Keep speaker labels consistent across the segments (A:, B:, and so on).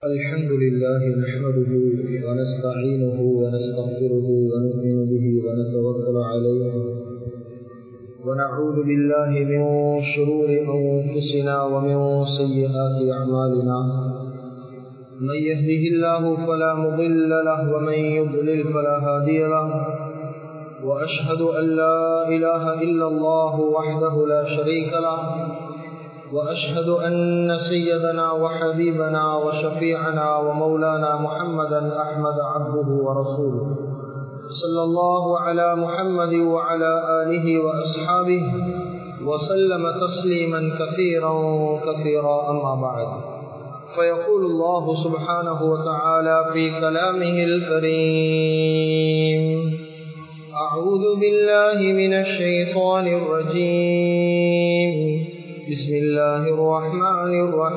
A: الحمد لله نحمده ونستعينه ونستغفره ونؤمن به ونتوكل عليه ونعوذ بالله من شرور أنفسنا ومن سيئات أعمالنا من يهده الله فلا مضل له ومن يضلل فلا هادي له وأشهد أن لا إله إلا الله وحده لا شريك له وأشهد أن سيدنا وحبيبنا وشفيعنا ومولانا محمدا أحمد عبده ورسوله صلى الله على محمد وعلى آله وأصحابه وسلم تسليما كثيرا أما بعد فيقول الله سبحانه وتعالى في كلامه الكريم أعوذ بالله من الشيطان الرجيم بسم الله الرحمن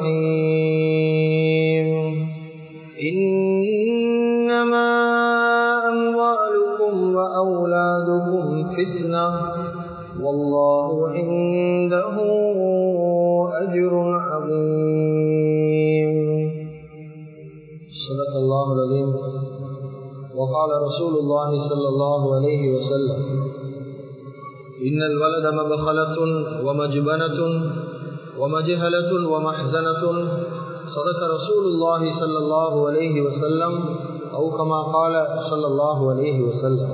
A: الرحيم إنما أموالكم وأولادكم فتنة والله عنده أجر عظيم صدق الله العظيم وقال رسول الله صلى الله عليه وسلم إن الولد مبخلة ومجبنة ومجهلة ومحزنة صدق رسول الله صلى الله عليه وسلم أو كما قال صلى الله عليه وسلم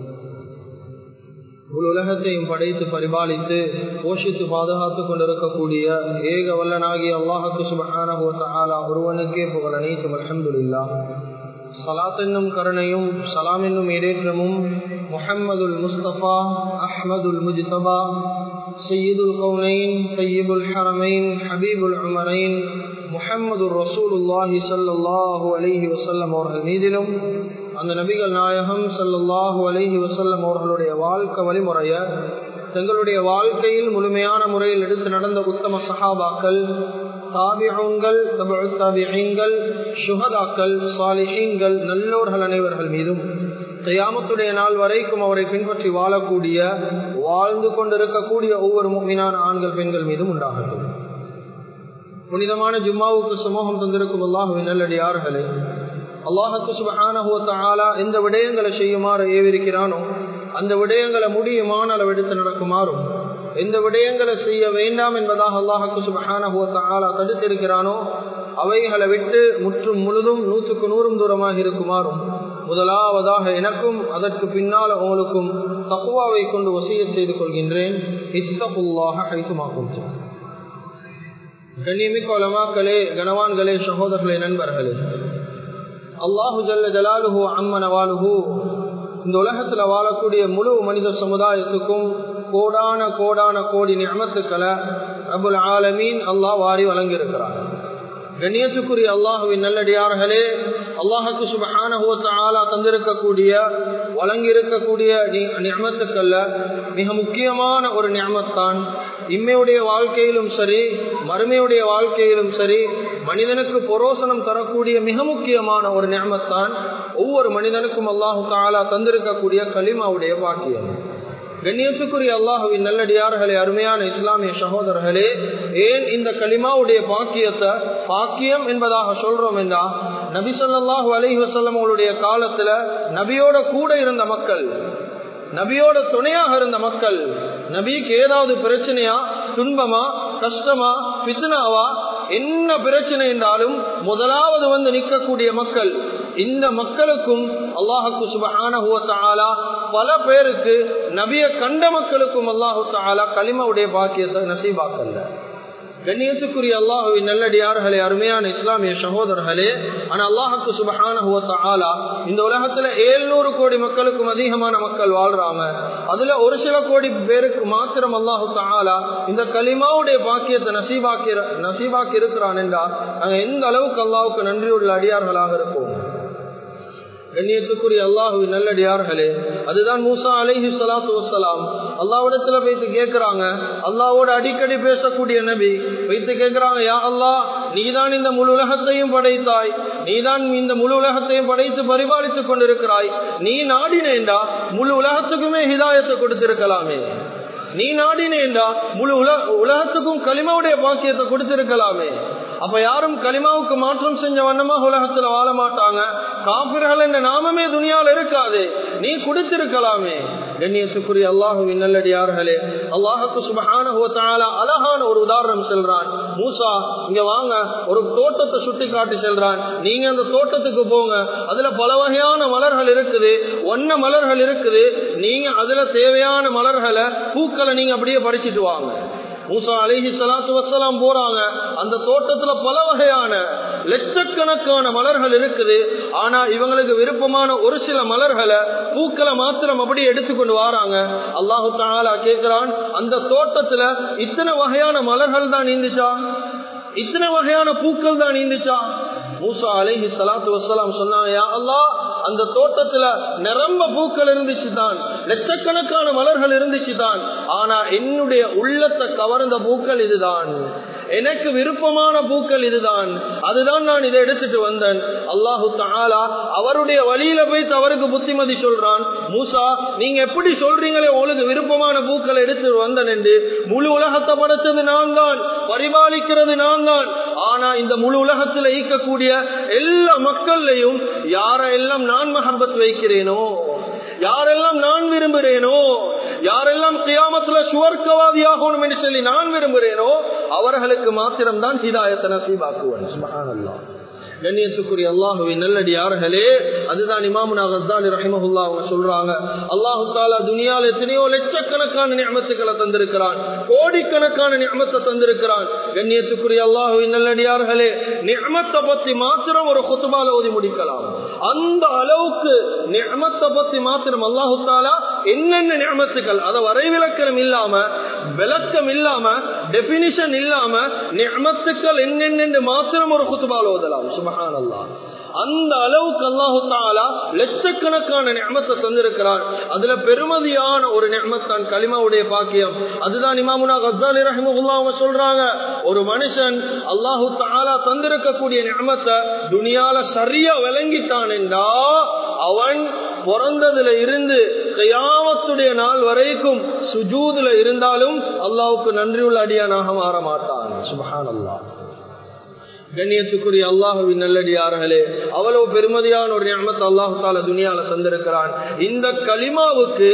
A: உலகத்தையும் படைத்து பரிபாலித்து போஷித்து பாதுகாத்துக் கொண்டிருக்கக்கூடிய ஏக வல்லனாகிய அல்லாஹ்வுக்கு சுப்ஹானஹு வ தஆலா ஒருவனுக்கே புகழ் அனைத்தும் அல்ஹம்துலில்லாஹ். ஸலாத் என்னும் கருணையும் ஸலாம் என்னும் இடேற்றமும் முஹம்மதுல் முஸ்தபா அஹ்மதுல் முஜ்தபா சய்யிதுல் கௌனைன் தய்யிபுல் ஹரமைன் ஹபீபுல் உமரைன் முஹம்மதுர் ரசூலுல்லாஹி ஸல்லல்லாஹு அலைஹி வஸல்லம் அவர்கள் மீதிலும் அந்த நபிகள் நாயகம் ஸல்லல்லாஹு அலைஹி வஸல்லம் அவர்களுடைய வாழ்க்கை வழிமுறையை தங்களுடைய வாழ்க்கையில் முழுமையான முறையில் எடுத்து நடந்த உத்தம சஹாபாக்கள், தாபிஊன்கள், தபுஉத் தாபிஈன்கள், ஷுஹதாக்கள், சாலிஹீன்கள், நல்லோர்கள் அனைவர்கள் மீதும் கியாமத்துடைய நாள் வரைக்கும் அவரை பின்பற்றி வாழக்கூடிய வாழ்ந்து கொண்டிருக்கக்கூடிய ஒவ்வொரு முஃமினான ஆண்கள் பெண்கள் மீதும் உண்டாகட்டும். புனிதமான ஜும்மாவுக்கு சமூகம் தந்திருக்கும் அல்லாஹ்வின் நல்லடியார்களே, அல்லாஹ்வுக்கு சுப்ஹானஹு வ தஆலா எந்த விடயங்களை செய்யுமாறு ஏவிருக்கிறானோ அந்த விடயங்களை முடியுமான அளவு எடுத்து நடக்குமாறும், எந்த விடயங்களை செய்ய வேண்டாம் என்பதாக அல்லாஹ்வுக்கு சுப்ஹானஹு வ தஆலா தடுத்திருக்கிறானோ அவைகளை விட்டு முற்றும் முழுதும் 100க்கு 100 தூரமாக இருக்குமாறும் முதலாவதாக எனக்கும் அதற்கு பின்னால் உங்களுக்கும் தக்வாவை கொண்டு வசியத் செய்து கொள்கின்றேன். இத்தகுல்லாஹ ஹைசுமா குன்தும். கண்ணியமிக்க உலமாக்களே, கனவான்களே, சகோதரர்களே, நண்பர்களே, அல்லாஹு ஜல்ல ஜலாலுஹு அம்ம நவாலுஹு இந்த உலகத்துல வாழக்கூடிய முழு மனித சமுதாயத்துக்கும் கோடான கோடான கோடி நிஅமத்துக்களை ரப்புல் ஆலமீன் அல்லாஹ் வாரி வழங்கியிருக்கிறார். கண்ணியத்துக்குரிய அல்லாஹுவின் நல்லடியார்களே, அல்லாஹ்வுக்கு சுப்ஹானஹு வ தஆலா தந்திருக்கக்கூடிய வழங்கியிருக்கக்கூடிய நிஅமத்துக்கள்ல மிக முக்கியமான ஒரு நிஅமத்தான் இம்மையுடைய வாழ்க்கையிலும் சரி மறுமையுடைய வாழ்க்கையிலும் சரி மனிதனுக்கு புரோசனம் தரக்கூடிய மிக முக்கியமான ஒரு நிஅமத்தான் ஒவ்வொரு மனிதனுக்கும் அல்லாஹு தஆலா தந்திருக்கக்கூடிய கலிமாவுடைய பாக்கியம். கண்ணியத்துக்குரிய அல்லாஹ்வின் நல்லடியார்களே, அருமையான இஸ்லாமிய சகோதரர்களே, ஏன் இந்த கலிமாவுடைய பாக்கியம் என்பதாக சொல்றோம் என்றா, நபி ஸல்லல்லாஹு அலைஹி வஸல்லம் அவருடைய காலத்துல நபியோட கூட இருந்த மக்கள், நபியோட துணையாக இருந்த மக்கள், நபிக்கு ஏதாவது பிரச்சனையா, துன்பமா, கஷ்டமா, ஃபித்னாவா, என்ன பிரச்சனை என்றாலும் முதலாவது வந்து நிற்கக்கூடிய மக்கள், இந்த மக்களுக்கும் அல்லாஹ்வுக்கு சுப்ஹானஹு வ தஆலா பல பேருக்கு நபியை கண்ட மக்களுக்கும் அல்லாஹு தஆலா கலிமாவுடைய பாக்கியத்தை நசீபாக்கல்ல. கண்ணியத்துக்குரிய அல்லாஹ்வின் நல்லடியார்களே, அருமையான இஸ்லாமிய சகோதரர்களே, ஆனா அல்லாஹ்வுக்கு சுப்ஹானஹு வ தஆலா இந்த உலகத்துல 700 கோடி மக்களுக்கும் அதிகமான மக்கள் வாழ்றாங்க. அதுல ஒரு சில கோடி பேருக்கு மாத்திரம் அல்லாஹு தஆலா இந்த கலிமாவுடைய பாக்கியத்தை நசீபாக்கி இருக்கிறான் என்றால் நாங்க எந்த அளவுக்கு அல்லாஹ்வுக்கு நன்றியுள்ள அடியார்களாக இருப்போம். கண்ணியத்துக்குரிய அல்லாஹ்வின் நல்லடியார்களே, அதுதான் மூசா அலைஹி ஸலாத்து வஸ்ஸலாம் அல்லாஹ்விடத்துல போயிட்டு கேட்கிறாங்க. அல்லாஹ்வோட அடிக்கடி பேசக்கூடிய நபி போயிட்டு கேட்கிறாங்க, யா அல்லாஹ், நீதான் இந்த முழு உலகத்தையும் படைத்தாய், நீதான் இந்த முழு உலகத்தையும் படைத்து பரிபாலித்துக் கொண்டிருக்கிறாய், நீ நாடினேண்டா முழு உலகத்துக்குமே ஹிதாயத்தை கொடுத்திருக்கலாமே, நீ நாடினேண்டா முழு உலகத்துக்கும் கலிமாவுடைய பாக்கியத்தை கொடுத்திருக்கலாமே, அப்ப யாரும் கலிமாவுக்கு மாற்றம் செஞ்ச வண்ணமாக உலகத்துல வாழ மாட்டாங்க. காபிர்கள் என்ற நாமமே துனியால இருக்காது, நீ குடித்திருக்கலாமே. கண்ணியத்துக்குரிய அல்லாஹுவின் நல்லடியார்களே, அல்லாஹ்வுக்கு சுப்ஹானஹு வ தஆலா அழகான ஒரு உதாரணம் சொல்றான். மூசா இங்க வாங்க, ஒரு தோட்டத்தை சுட்டி காட்டி செல்றான். நீங்க அந்த தோட்டத்துக்கு போங்க, அதுல பல வகையான மலர்கள் இருக்குது, ஒன்ன மலர்கள் இருக்குது, நீங்க அதுல தேவையான மலர்களை பூக்களை நீங்க அப்படியே பறிச்சிட்டு வாங்க. மூசா அலைஹி ஸலாத்து வஸ்ஸலாம் போறாங்க. அந்த தோட்டத்துல பல வகையான லட்சக்கணக்கான மலர்கள் இருக்குது. ஆனா இவங்களுக்கு விருப்பமான ஒரு சில மலர்களை பூக்களை மாத்திரம் அப்படி எடுத்துக்கொண்டு வராங்க. அல்லாஹு தஆலா கேட்கிறான், அந்த தோட்டத்துல இத்தனை வகையான மலர்கள் தான் நீந்துச்சா, இத்தனை வகையான பூக்கள் தான் நீந்துச்சா? மூசா அலைஹி ஸலாத்து வஸ்ஸலாம் சொன்னாங்க, யா அல்லாஹ், அந்த தோட்டத்துல நிரம்ப பூக்கள் இருந்துச்சு தான், லட்சக்கணக்கான மலர்கள் இருந்துச்சு தான். ஆனா என்னுடைய உள்ளத்தை கவர்ந்த பூக்கள் இதுதான், எனக்கு விருப்பமான பூக்கள் இதுதான், அதுதான் நான் இதை எடுத்துட்டு வந்தேன். அல்லாஹு தஆலா அவருடைய வழியில போய் அவருக்கு புத்திமதி சொல்றான். மூசா, நீங்க எப்படி சொல்றீங்களே உங்களுக்கு விருப்பமான பூக்களை எடுத்து வந்தேன் என்று? முழு உலகத்தை படைச்சது நான் தான், பரிபாலிக்கிறது நான் தான். ஆனா இந்த முழு உலகத்தில் ஈக்கக்கூடிய எல்லா மக்களையும் யாரெல்லாம் நான் மஹப்பத் வைக்கிறேனோ, யாரெல்லாம் நான் விரும்புகிறேனோ, யாரெல்லாம் கியாமத்துல சுவர்க்கவாதியாகணும் என்று சொல்லி நான் விரும்புகிறேனோ அவர்களுக்கு மாத்திரம்தான் ஹிதாயத்தை நசீபாக்குவேன். சுப்ஹானல்லாஹ். கண்ணியத்துக்குரிய அல்லாஹுவின் நல்லடியார்களே, அதுதான் இமாமுனா கஸ்ஸாலி ரஹிமஹுல்லாஹ் அவங்க சொல்றாங்க, அல்லாஹு தஆலா துனியால எத்தனையோ லட்சக்கணக்கான நிஅமத்துக்களை தந்திருக்கிறான், கோடிக்கணக்கான நிஅமத்தை தந்திருக்கிறான். கண்ணியத்துக்குரிய அல்லாஹுவின் நல்லடியார்களே, நிஅமத்தை பத்தி மாத்திரம் ஒரு குத்பால ஓதி முடிக்கலாம். அந்த அளவுக்கு நிஅமத்தை பத்தி மாத்திரம் அல்லாஹு தஆலா என்னென்ன நிஅமத்துக்கள், அதை வரைவிலக்கணம் இல்லாம, விளக்கம் இல்லாம, டெபினிஷன் இல்லாம நிஅமத்துக்கள் என்னென்னு மாத்திரம் ஒரு குத்பால ஓதலாம். சுப்ஹானல்லாஹ். அந்த அளவுக்கு அல்லாஹு தஆலா லட்சக்கணக்கான நிஅமத்தை தந்திருக்கிறான். அதுல பெருமதியான ஒரு நிஅமத் தான் கலிமாவுடைய பாக்கியம். அதுதான் இமாமுனா கஸ்ஸாலி ரஹிமஹுல்லாஹ் அவங்க சொல்றாங்க, ஒரு மனுஷன் அல்லாஹு தஆலா தந்திருக்கக்கூடிய நிஅமத்தை துனியால சரியா விளங்கிட்டான் என்றா அவன் பிறந்ததுல இருந்து கியாமத்துடைய நாள் வரைக்கும் சுஜூதுல இருந்தாலும் அல்லாஹ்வுக்கு நன்றியுள்ள அடியானாக மாற மாட்டான். சுப்ஹானல்லாஹ். கண்ணியத்துக்குரிய அல்லாஹுவின் நல்லடியார்களே, அவ்வளவு பெருமதியான ஒரு நிஅமத் அல்லாஹ் தஆலா துனியால தந்திருக்கிறான். இந்த கலிமாவுக்கு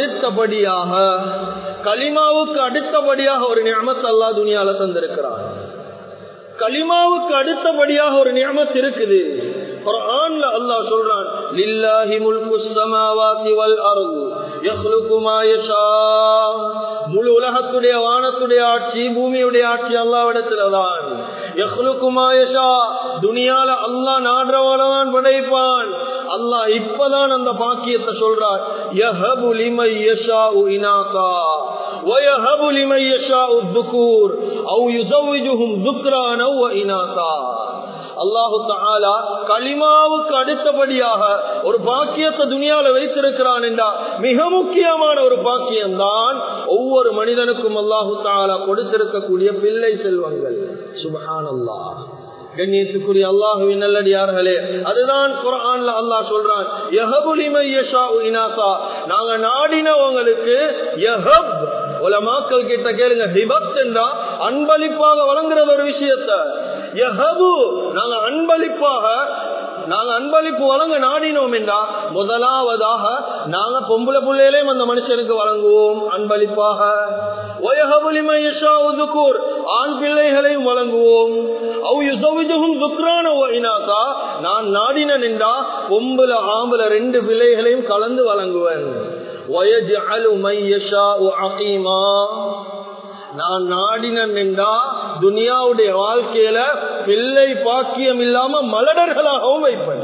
A: அடுத்தபடியாக ஒரு நிஅமத் அல்லாஹ் துனியால தந்திருக்கிறான். கலிமாவுக்கு அடுத்தபடியாக ஒரு நிஅமத் இருக்குது. குர்ஆன்ல அல்லாஹ் சொல்றான், லில்லாஹி முல்குஸ் ஸமாவாதி வல் அர்து யக்லுகு மா யஷா. முழு உலகத்துடைய வானத்துடைய ஆட்சி, பூமியுடைய ஆட்சி அல்லாஹ்விடத்தில்தான். யக்லுகு மா யஷா, துனியால அல்லாஹ் நாடுறவனதான் படைப்பான். அல்லாஹ் இப்பதான் அந்த பாக்கியத்தை சொல்றார், யஹபு லிமன் யஷாஉ இனாகா وَيَهَبُ لِمَن يَشَاءُ الذُّكُورَ أَوْ يُزَوِّجُهُمْ ذُكْرَانًا وَإِنَاثًا. அல்லாஹு தஆலா கலிமாவுக்கு அடுத்தபடியாக ஒரு பாக்கியத்தை துனியால வைத்திருக்கிறான் என்றா மிக முக்கியமான ஒரு பாக்கியம்தான் ஒவ்வொரு மனிதனுக்கும் அல்லாஹு தஆலா கொடுத்திருக்கக்கூடிய பிள்ளை செல்வங்கள். சுப்ஹானல்லாஹ். கண்ணியத்துக்குரிய அல்லாஹுவின் நல்லடியார்களே, அதுதான் குர்ஆன்ல அல்லாஹ் சொல்றான், யஹபு லிமன் யஷாஉ இனாஸா. நாங்க நாடினவங்களுக்கு யஹப், உலமாக்கள் கிட்ட கேளுங்க, ஹிபத் என்றா அன்பளிப்பாக வழங்குறது ஒரு விஷயத்தை. யஹபு, நாங்க அன்பளிப்பு வழங்க நாடினோம் என்றா முதலாவதாக நாங்க பொம்பளை பிள்ளைகளையும் அந்த மனுஷனுக்கு வழங்குவோம் அன்பளிப்பாக. வயஹபு லிமன் யஷாஉ ذுகூர், ஆண் பிள்ளைகளையும் வழங்குவோம். அவ் யுஸவ்விஜுஹும் ذுக்ரான வ இனாஸா, நான் நாடினேன் என்றா பொம்பளை ஆம்பளை ரெண்டு பிள்ளைகளையும் கலந்து வழங்குவேன். வயஜஅலு மன் யஷாஉ அகீமா, நான் நாடினேன் என்றா துனியாவுடைய வாழ்க்கையில பிள்ளை பாக்கியம் இல்லாம மலடர்களாகவும் வைப்பேன்.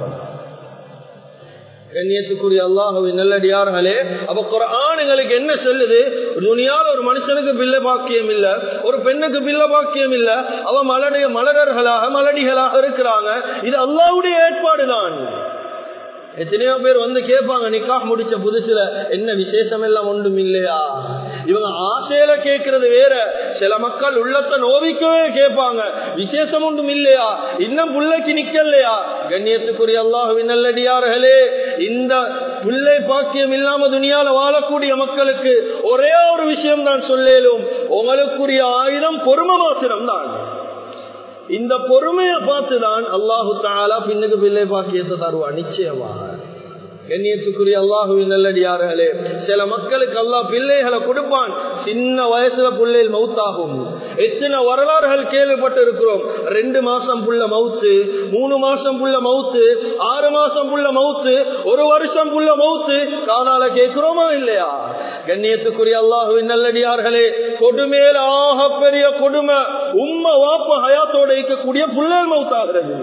A: கண்ணியத்துக்குரிய அல்லாஹ்வின் நல்லடியார்களே, அப்ப குர்ஆன் எங்களுக்கு என்ன சொல்லுது? துனியால ஒரு மனுஷனுக்கு பிள்ளை பாக்கியம் இல்ல, ஒரு பெண்ணுக்கு பிள்ளை பாக்கியம் இல்ல, அவ மலடர்களாக மலடிகளாக இருக்கிறாங்க. இது அல்லாஹ்வுடைய ஏற்பாடுதான். எத்தனையோ பேர் வந்து கேட்பாங்க, நிக்காஹ் முடிச்ச புதுசுல என்ன விசேஷம் எல்லாம் ஒன்றும் இல்லையா? இவங்க ஆசையில கேட்கறது வேற. சில மக்கள் உள்ளத்தை நோவிக்கவே கேட்பாங்க, விசேஷம் ஒன்றும் இல்லையா, இன்னும் புள்ளைக்கு நிக்கலையா? கண்ணியத்துக்குரிய அல்லாஹ்வின் நல்லடியார்களே, இந்த புள்ளை பாக்கியம் இல்லாம துனியால வாழக்கூடிய மக்களுக்கு ஒரே ஒரு விஷயம் தான் சொல்லேலும், உங்களுக்குரிய ஆயுதம் பொறுமை மாத்திரம் தான். இந்த பொறுமையை பார்த்துதான் அல்லாஹு தஆலா பின்னுக்கு பிள்ளை பாக்கியத்தை தருவான் நிச்சயமாக. கண்ணியத்துக்குரிய அல்லாஹுவின் நல்லடியார்களே, சில மக்களுக்கு அல்லாஹ் பிள்ளைகளை கொடுப்பான், சின்ன வயசுல பிள்ளைகள் மௌத்தாகும். எத்தனை வரலாறுகள் கேள்விப்பட்டு இருக்கிறோம். 2 மாசம் புள்ள மௌத்து, 3 மாசம் புள்ள மௌத்து, 6 மாசம் புள்ள மௌத்து, 1 வருஷம் புள்ள மௌத்து. காதால கேட்கிறோமா இல்லையா? கண்ணியத்துக்குரிய அல்லாஹுவின் நல்லடியார்களே, கொடுமையில ஆக பெரிய கொடுமை உம்மா வாப்பா ஹயாத்தோட இருக்கக்கூடிய பிள்ளைகள் மௌத்தாகிறது.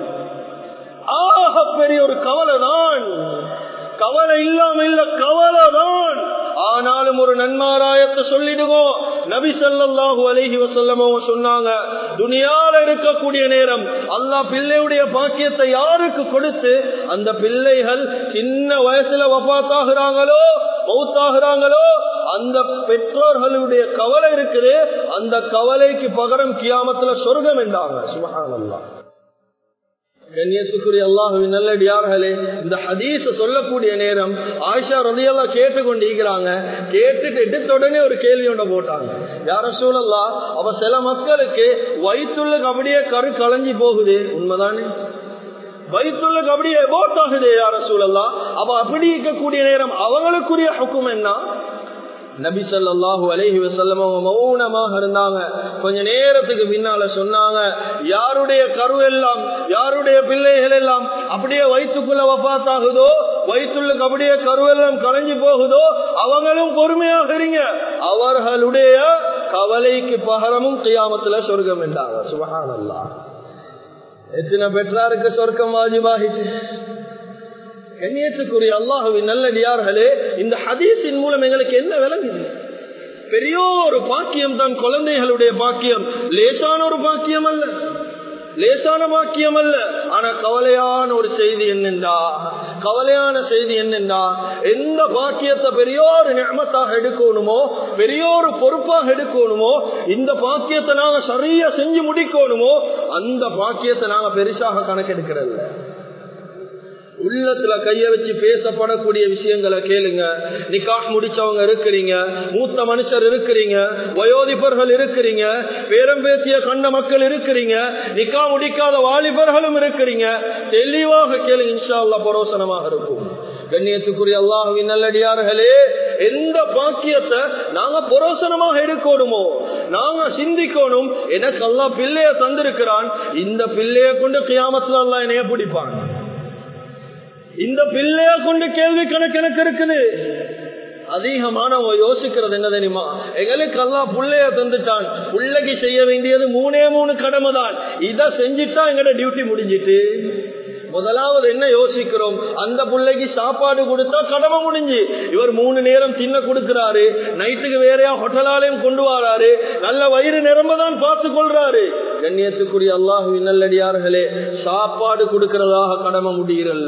A: ஆக பெரிய ஒரு கவலை தான். கவலை இல்லாம இல்ல, கவலைதான். ஆனாலும் ஒரு நன்மாராயத்தை சொல்லிடுவோம். நபி ஸல்லல்லாஹு அலைஹி வஸல்லம் சொன்னாங்க, துனியால இருக்கக்கூடிய நேரம் அல்லாஹ் பிள்ளையுடைய பாக்கியத்தை யாருக்கு கொடுத்து அந்த பிள்ளைகள் சின்ன வயசுல வஃபாத்தாகிறாங்களோ மௌத்தாகிறாங்களோ அந்த பெற்றோர்களுடைய கவலை இருக்குது, அந்த கவலைக்கு பகரம் கியாமத்துல சொர்க்கம் என்றாங்க. சுப்ஹானல்லாஹ். கண்ணியத்துக்குரிய அல்லாஹுவின் நல்லடியார்களே, இந்த ஹதீஸ சொல்லக்கூடிய நேரம் ஆயிஷா ரலியல்லாஹு கேட்டுக்கொண்டிருக்கிறாங்க. கேட்டுட்டு எடுத்த உடனே ஒரு கேள்வி ஒன்று போட்டாங்க. யா ரசூலல்லாஹ், அப்ப சில மக்களுக்கு வயிற்றுள்ள அப்படியே கரு கலஞ்சி போகுது, உண்மைதானே? வயிற்றுள்ள அப்படியே போட்டாகுது யா ரசூலல்லாஹ், அப்ப அப்படி இருக்கக்கூடிய நேரம் அவங்களுக்குரிய ஹுக்கும் என்ன? நபி ஸல்லல்லாஹு அலைஹி வஸல்லம் மௌனமாக இருந்தாங்க. கொஞ்ச நேரத்துக்கு பின்னால சொன்னாங்க, யாருடைய கரு எல்லாம் யாருடைய பிள்ளைகள் எல்லாம் அப்படியே வயிற்றுக்குள்ள வஃபாத்தாகுதோ, வயிற்றுக்கு அப்படியே கருவெல்லாம் கலைஞ்சு போகுதோ அவங்களும் பொறுமையாக இருங்க, அவர்களுடைய கவலைக்கு பகரமும் கியாமத்துல சொர்க்கம் என்றாங்க. சுப்ஹானல்லாஹ். எத்தனை பெற்றாருக்கு சொர்க்கம் வாஜிபாகிச்சு. கண்ணியத்துக்குரிய அல்லாஹுவின் நல்லடியார்களே, இந்த ஹதீஸின் மூலம் எங்களுக்கு என்ன விளங்குது? பெரிய ஒரு பாக்கியம் தான் குழந்தைகளுடைய பாக்கியம். லேசான ஒரு பாக்கியம் அல்ல, லேசான பாக்கியம் அல்ல. ஆனா கவலையான ஒரு செய்தி என்னென்றா, கவலையான செய்தி என்னென்றா, எந்த பாக்கியத்தை பெரிய ஒரு நிஅமத்தாக எடுக்கணுமோ, பெரிய ஒரு பொறுப்பாக எடுக்கணுமோ, இந்த பாக்கியத்தை நாங்க சரியா செஞ்சு முடிக்கணுமோ, அந்த பாக்கியத்தை நாங்க பெருசாக கணக்கெடுக்கிறல்ல. உள்ளத்துல கைய வச்சு பேசப்படக்கூடிய விஷயங்களை கேளுங்க. நிக்காஹ் முடிச்சவங்க இருக்கிறீங்க, மூத்த மனுஷர் இருக்கிறீங்க, வயோதிபர்கள் இருக்கிறீங்க, பேரம்பேத்திய கண்ட மக்கள் இருக்கிறீங்க, நிக்காஹ் முடிக்காத வாலிபர்களும் இருக்கிறீங்க. தெளிவாக கேளுங்க, இன்ஷா அல்லாஹ் பரோசனமாக இருக்கும். கண்ணியத்துக்குரிய அல்லாஹ்வின் நல்லடியார்களே, எந்த பாக்கியத்தை நாங்க பரோசனமாக எடுக்கணுமோ நாங்க சிந்திக்கணும். எனக்கு அல்லாஹ் பிள்ளைய தந்திருக்கிறான், இந்த பிள்ளைய கொண்டு கியாமத்துல அல்லாஹ் என்னைய பிடிப்பான். இந்த பிள்ளைய கொண்டு கேள்வி கணக்கு எனக்கு இருக்குது. அதிகமானவங்க யோசிக்கிறது என்ன தெரியுமா, எங்களுக்கு அல்லாஹ் புள்ளைய தந்துட்டான், புள்ளைக்கு செய்ய வேண்டியது 3 கடமை தான், இதை செஞ்சுட்டா எங்கட டியூட்டி முடிஞ்சிட்டு. முதலாவது என்ன யோசிக்கிறோம், அந்த பிள்ளைக்கு சாப்பாடு கொடுத்தா கடமை முடிஞ்சு. இவர் 3 நேரம் தின்ன கொடுக்கிறாரு, நைட்டுக்கு வேறையா ஹோட்டலாலையும் கொண்டு வராரு, நல்ல வயிறு நிரம்பதான் பார்த்து கொள்றாரு. கண்ணியத்துக்குரிய அல்லாஹ்வின் நல்லடியார்களே, சாப்பாடு கொடுக்கிறதாக கடமை முடியறல்ல.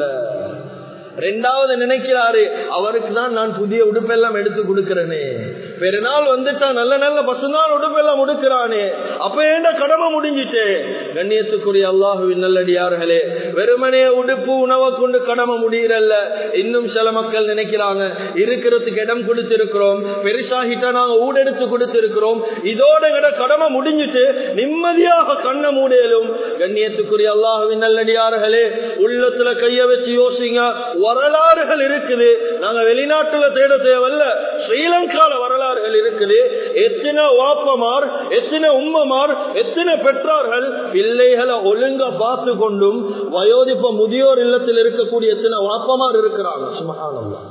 A: 2வது நினைக்கிறாரு, அவருக்கு தான் நான் புதிய உடுப்பெல்லாம் எடுத்து கொடுக்கிறேனே, பெருநாள் வந்துட்டா நல்ல நல்ல பசுநாள் உடுப்பெல்லாம் உடுக்கிறானே, அப்ப ஏண்ட கடமை முடிஞ்சிட்டு. கண்ணியத்துக்குரிய அல்லாஹ்வின் நல்லடியார்களே, வெறுமனே உடுப்பு உணவை கொண்டு கடமை முடியறல்ல. இன்னும் சில மக்கள் நினைக்கிறாங்க, இருக்கிறதுக்கு இடம் கொடுத்திருக்கிறோம், பெருசாகிட்டா நாங்க ஊடெடுத்து கொடுத்திருக்கிறோம், இதோட எங்கட கடமை முடிஞ்சிட்டு நிம்மதியாக கண்ண மூடையிலும். கண்ணியத்துக்குரிய அல்லாஹ்வின் நல்லடியார்களே, உள்ளத்துல கைய வச்சு யோசிங்க. வரலாறுகள் இருக்குது, நாங்க வெளிநாட்டுல தேட தேவையில்ல, ஸ்ரீலங்கால வரலாறுகள் இருக்குது. எத்தனை வாப்பமார், எத்தனை உம்மமார், எத்தனை பெற்றார்கள் பிள்ளைகளை ஒழுங்கா பார்த்து கொண்டும் வயோதிப்ப முதியோர் இல்லத்தில் இருக்கக்கூடிய எத்தனை வாப்பமார் இருக்கிறாங்க. சுப்ஹானல்லாஹ்.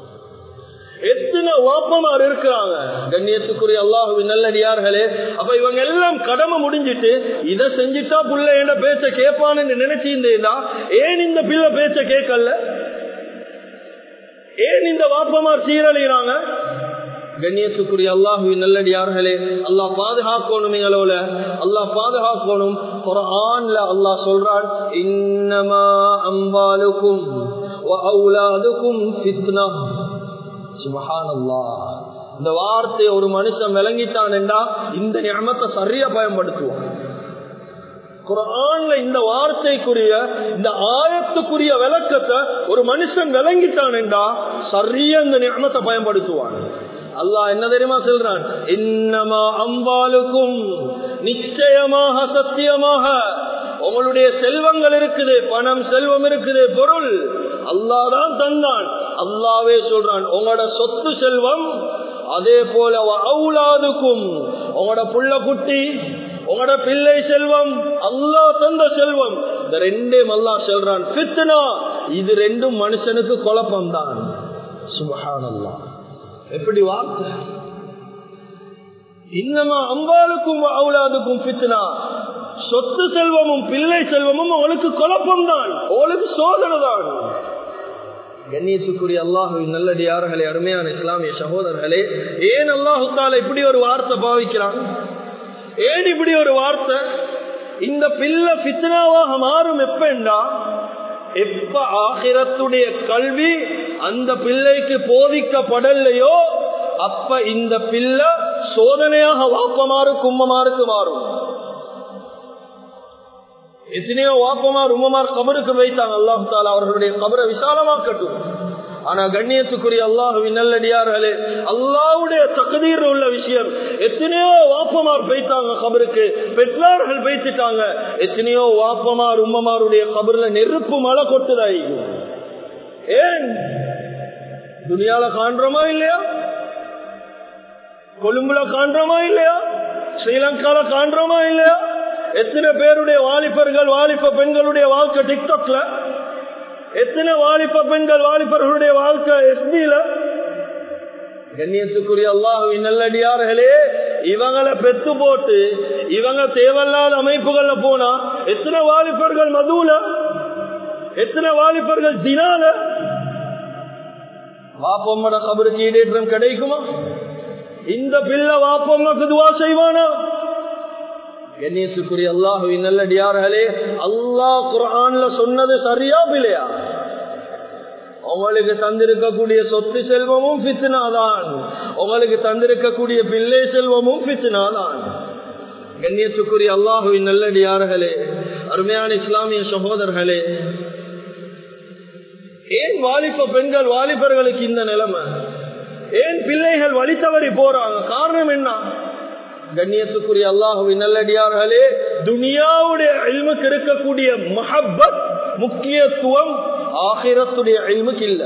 A: எத்தனை வாப்பமார் இருக்கிறாங்க. கண்ணியத்துக்குரிய அல்லாஹ்வின் நல்லடியார்களே, அப்ப இவங்க எல்லாம் கடமை முடிஞ்சிட்டு இதை செஞ்சுட்டா புள்ள என்ன பேச்ச கேட்பான்னு நினைச்சிருந்தா, ஏன் இந்த பிள்ளை பேச்ச கேட்கல? ஏன் இந்த வாப்பமார் சீரழிகிறாங்க? கண்ணியத்துக்குரிய அல்லாஹ்வின் நல்லடியார்களே, அல்லாஹ் பாதுகாக்கணும், எங்களோட அல்லாஹ் பாதுகாக்கணும். குர்ஆன்ல அல்லாஹ் சொல்றான், இன்னமா அம்வாலுக்கும் வ அவுலாதுக்கும் ஃபித்னா. சுப்ஹானல்லாஹ். இந்த வார்த்தை ஒரு மனுஷன் விளங்கிட்டான் என்றா இந்த நிஅமத்தை சரியா பயன்படுத்துவான். குர்ஆன்ல இந்த வார்த்தைக்குரிய இந்த ஆயத்துக்குரிய விளக்கத்தை ஒரு மனுஷன் விளங்கிட்டான் என்றா சரியா இந்த நிஅமத்தை பயன்படுத்துவான். அல்லாஹ் என்ன தெரியுமா சொல்றான், இன்னமா அம்வாலுக்கும், நிச்சயமாக சத்தியமாக உங்களுடைய செல்வங்கள் இருக்குது, பணம் செல்வம் இருக்குது, பொருள் அல்லாஹ் தான் தந்தான். அல்லாஹ்வே சொல்றான் உங்களோட சொத்து செல்வம், அதே போல அவுலாதுக்கும் உங்களோட புள்ள குட்டி, உங்களோட பிள்ளை செல்வம் அல்லாஹ் தந்த செல்வம். இந்த ரெண்டும் அல்லாஹ் சொல்றான் ஃபித்னா. இது ரெண்டும் மனுஷனுக்கு குழப்பம் தான். சுப்ஹானல்லாஹ், எப்படி வார்த்தை! இன்னமா அம்பாலுக்கும் அவுலாதுக்கும் ஃபித்னா. சொத்து செல்வமும் பிள்ளை செல்வமும் அவளுக்கு குழப்பம் தான், அவளுக்கு சோதனை தான். கண்ணியத்துக்குரிய அல்லாஹ்வின் நல்லடியார்களே, அருமையான இஸ்லாமிய சகோதரர்களே, ஏன் அல்லாஹ் தஆலா இப்படி ஒரு வார்த்தை பாவிக்கிறான்? ஏன் இப்படி ஒரு வார்த்தை? இந்த பிள்ளை ஃபித்னாவாக மாறும் எப்பண்டா, எப்ப ஆகிரத்துடைய கல்வி அந்த பிள்ளைக்கு போதிக்கப்படலையோ அப்ப இந்த பிள்ளை சோதனையாக வாப்பமாருக்கு உம்மமாருக்கு மாறும். எத்தனையோ வாப்பமார் உம்மமார் கபருக்கு வைத்தாங்க. அல்லாஹ் தஆலா அவர்களுடைய கபரை விசாலமாக்கட்டும். ஆனா கண்ணியத்துக்குரிய அல்லாஹ்வின் நல்லடியார்களே, அல்லாஹ்வுடைய தக்தீர் உள்ள விஷயம். எத்தனையோ வாப்பமார் வைத்தாங்க கபருக்கு, பெற்றார்கள் வைத்துட்டாங்க. எத்தனையோ வாப்பமார் உம்மமாருடைய கபர்ல நெருப்பு மழை கொட்டுதாய். ஏன் துனியால காண்றோமா இல்லையா? கொழும்புல காண்றோமா இல்லையா? ஸ்ரீலங்கால காண்றோமா இல்லையா? எத்தனை பேருடைய வாலிபர்கள் வாலிப பெண்களுடைய வாழ்க்கை டிக்டாக்ல, எத்தனை வாலிப பெண்கள் வாலிபர்களுடைய வாழ்க்கை எஸ்பில. கண்ணியத்துக்குரிய அல்லாஹ்வின் நல்லடியார்களே, இவங்களை பெத்து போட்டு இவங்க தேவையில்லாத அமைப்புகள்ல போனா எத்தனை வாலிபர்கள் மதுல, எத்தனை வாலிபர்கள் ஜினால. வாப்பம்மட கபருக்கு ஈடேற்றம் கிடைக்குமா? இந்த பிள்ளை வாப்பம்மாக்கு துவா செய்வானா? கண்ணியத்துக்குரிய அல்லாஹ்வின் நல்லடியார்களே, அல்லாஹ் குர்ஆன்ல சொன்னது சரியா பிள்ளையா? உங்களுக்கு தந்திருக்கக்கூடிய சொத்து செல்வமும் ஃபித்னா தான், உங்களுக்கு தந்திருக்கக்கூடிய பிள்ளை செல்வமும் ஃபித்னா தான். கண்ணியத்துக்குரிய அல்லாஹ்வின் நல்லடியார்களே, அருமையான இஸ்லாமிய சகோதரர்களே, ஏன் வாலிப பெண்கள் வாலிபர்களுக்கு இந்த நிலைமை? ஏன் பிள்ளைகள் வழி தவறி போறாங்க? காரணம் என்ன? கண்ணியத்துக்குரிய அல்லாஹ்வின் நல்லடியார்களே, துனியாவுடைய இல்முக்கு இருக்கக்கூடிய மஹப்பத் முக்கியத்துவம் ஆகிரத்துடைய இல்முக்கு இல்ல.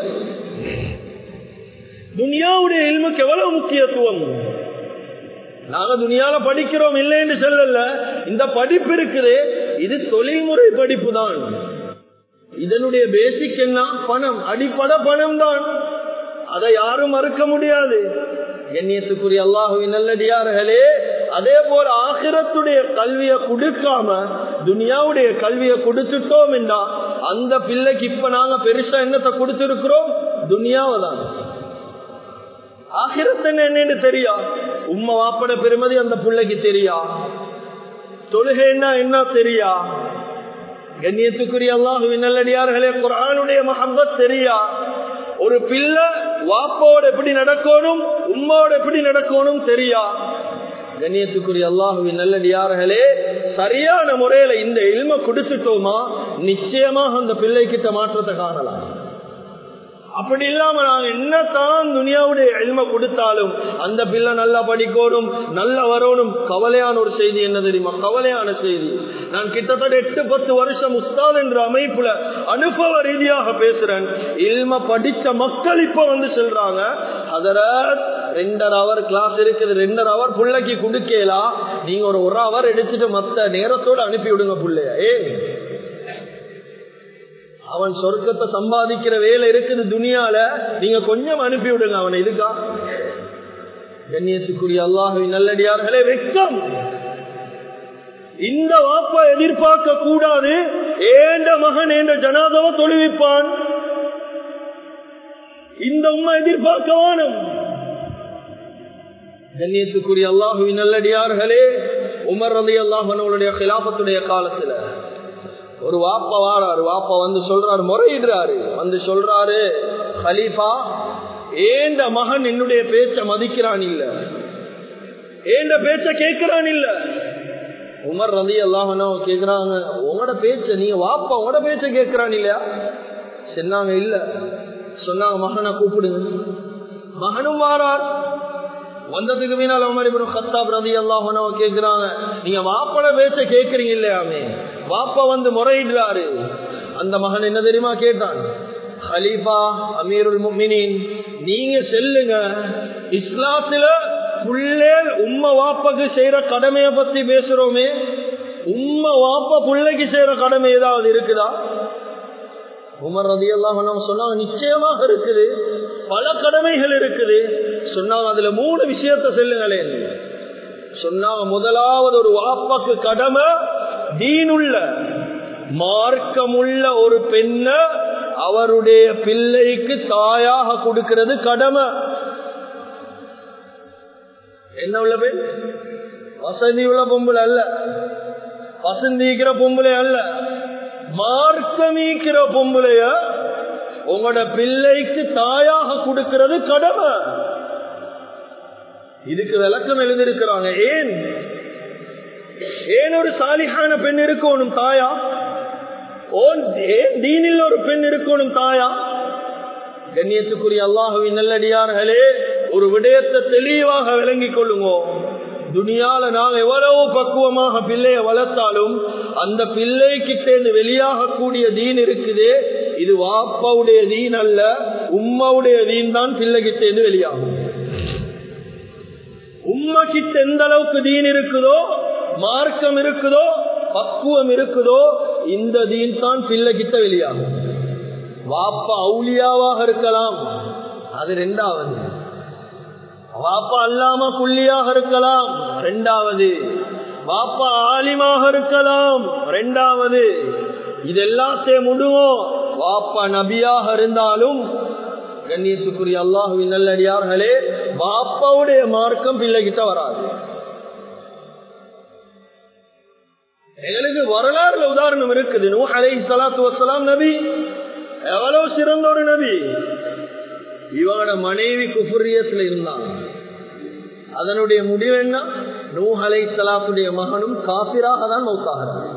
A: துனியாவுடைய இல்முக்கு எவ்வளவு முக்கியத்துவம்? நாங்க துனியால படிக்கிறோம் இல்லைன்னு சொல்லல. இந்த படிப்பு இருக்குது, இது தொழில்முறை படிப்பு தான். இதனுடைய பேசிக் என்ன? பணம், அடிப்படை பணம் தான். அதை யாரும் மறுக்க முடியாது. கண்ணியத்துக்குரிய அல்லாஹ்வின் நல்லடியார்களே, அதே போல ஆகிரத்துடைய கல்வியை கொடுக்காம துனியாவுடைய கல்வியை கொடுத்துட்டோம் என்றா அந்த பிள்ளைக்கு இப்ப நாங்க பெருசா என்னத்தை கொடுத்திருக்கிறோம்? துனியாவை தான். ஆகிரத்து என்னன்னு தெரியா? உம்மை வாப்பட பெருமதி அந்த பிள்ளைக்கு தெரியா? தொழுகைன்னா என்ன தெரியா? கண்ணியத்துக்குரிய அல்லாஹ்வின் நல்லடியார்களே, குர்ஆனுடைய மஹப்பத் தெரியா? ஒரு பிள்ளை வாப்போட எப்படி நடக்கணும், உம்மோட எப்படி நடக்கணும் தெரியா? கண்ணியத்துக்குரிய அல்லாஹ்வின் நல்லடியார்களே, சரியான முறையில இந்த இல்ம கொடுத்துட்டோமா நிச்சயமாக அந்த பிள்ளைகிட்ட மாற்றத்தை காணலாம். அப்படி இல்லாம நாங்க என்னத்தான் துனியாவுடைய இல்ம கொடுத்தாலும் அந்த பிள்ளை நல்லா படிக்கணும், நல்லா வரணும். கவலையான ஒரு செய்தி என்ன தெரியுமா? கவலையான செய்தி. நான் கிட்டத்தட்ட 8-10 வருஷம் உஸ்தாத் என்ற அமைப்புல அனுபவ ரீதியாக பேசுறேன். இல்ம படிச்ச மக்கள் இப்ப வந்து சொல்றாங்க, ஹதரத் 2.5 hour கிளாஸ் இருக்குது, 2.5 hour பிள்ளைக்கு கொடுக்கலாம், நீங்க ஒரு 1 hour எடுத்துட்டு மத்த நேரத்தோட அனுப்பி விடுங்க பிள்ளைய. அவன் சொர்க்கத்தை சம்பாதிக்கிற வேலை இருக்குது துனியால, நீங்க கொஞ்சம் அனுப்பி விடுங்க அவனை. இதுக்கா? கண்ணியத்துக்குரிய அல்லாஹ்வின் நல்லடியார்களே, வெட்கம். இந்த வாப்பா எதிர்பார்க்க கூடாது, ஏண்ட மகன் என்ற ஜனாதாவை தொழுவிப்பான். இந்த உம்மா எதிர்பார்க்க வானம். கண்ணியத்துக்குரிய அல்லாஹ்வின் நல்லடியார்களே, உமர் ரலியல்லாஹு அன்ஹுடைய খিলাফத்துடைய காலத்துல ஒரு வாப்பா வாராரு. வாப்பா வந்து சொல்றாரு, முறையிடுறாரு, வந்து சொல்றாரு, கலீஃபா, ஏண்ட மகன் என்னுடைய பேச்ச மதிக்கிறான் இல்ல, ஏண்ட பேச்ச கேட்கிறான் இல்ல. உமர் ரலியல்லாஹு அன்ஹு கேக்குறாங்க, உங்களோட பேச்ச நீங்க வாப்பா உங்களோட பேச்ச கேட்கிறான் இல்லையா? சொன்னாங்க இல்ல. சொன்னாங்க, மகனை கூப்பிடுங்க. மகனும் வாரார். வந்ததுக்கு பின்னால் உமர் இப்னு கத்தாப் ரலியல்லாஹு அன்ஹு கேக்குறாங்க, நீங்க வாப்போட பேச்ச கேட்கறீங்க இல்லையாமே, வாப்பா வந்து முறையிடுறாரு. அந்த மகன் என்ன தெரியுமா கேட்டான், ஹலீஃபா அமீருல் முஃமினீன், நீங்க செல்லுங்க, இஸ்லாத்துல புள்ளேல் உம்ம வாப்பாக்கு செய்யற கடமையை பத்தி பேசுறோமே, உம்ம வாப்பா புள்ளைக்கு செய்யற கடமை ஏதாவது இருக்குதா? உமர் ரலியல்லாஹு அன்ஹு சொன்னாங்க, நிச்சயமாக இருக்குது, பல கடமைகள் இருக்குது. சொன்னாங்க, அதுல 3 விஷயத்தை செல்லுங்களே சொன்னாங்க. முதலாவது, ஒரு வாப்பாக்கு கடமை தீனுள்ள மார்க்கமுள்ள ஒரு பெண்ண அவருடைய பிள்ளைக்கு தாயாக கொடுக்கிறது கடமை. என்ன உள்ள பெண்? வசதி உள்ள பொம்பளை அல்ல, வசந்திக்கிற பொம்பளை அல்ல, மார்க்கமீக்கிற பொம்பளைய உங்களோட பிள்ளைக்கு தாயாக கொடுக்கிறது கடமை. இதுக்கு விளக்கம் எழுதியிருக்கிறாங்க. ஏன் ஒரு சாலிஹான பெண் இருக்கணும் தாயா? ஏன் தீனில் ஒரு பெண் இருக்கணும் தாயா? கண்ணியத்துக்குரிய அல்லாஹுவின் நல்லடியார்களே, ஒரு விடயத்தை தெளிவாக விளங்கிக் கொள்ளுங்க. துனியால நாங்க எவ்வளவு பக்குவமாக பிள்ளைய வளர்த்தாலும் அந்த பிள்ளைகிட்ட வெளியாக கூடிய தீன் இருக்குதே, இது வாப்பாவுடைய தீன் அல்ல, உம்மாவுடைய தீன் தான் பிள்ளைகிட்ட வெளியாகும். உம்மா கிட்ட எந்த அளவுக்கு தீன் இருக்குதோ, மார்க்கம் இருக்குதோ, பக்குவம் இருக்குதோ, இந்த தீன் தான் பிள்ளைகிட்ட வெளியாகும். வாப்பா அவுலியாவாக இருக்கலாம், அது 2வது. வாப்பா அல்லாம குல்லியாக இருக்கலாம், 2வது. வாப்பா ஆலிமாக இருக்கலாம், 2வது. இதெல்லாத்தையும் முடுவோம். வாப்பா நபியாக இருந்தாலும் கண்ணியத்துக்குரிய அல்லாஹுவின் நல்லடியார்களே, வாப்பாவுடைய மார்க்கம் பிள்ளைகிட்ட வராது. எங்களுக்கு வரலாறுல உதாரணம் இருக்குது. நூஹ் அலைஹிஸ்ஸலாத்து வஸ்ஸலாம் நபி, எவ்வளவு சிறந்த ஒரு நபி. இவனோட மனைவி குஃப்ரியத்துல இருந்தாங்க. அதனுடைய முடிவு என்ன? நூஹ் அலைஹிஸ்ஸலாத்துடைய மகனும் காஃபிராக தான் மௌத்தாகிறார்.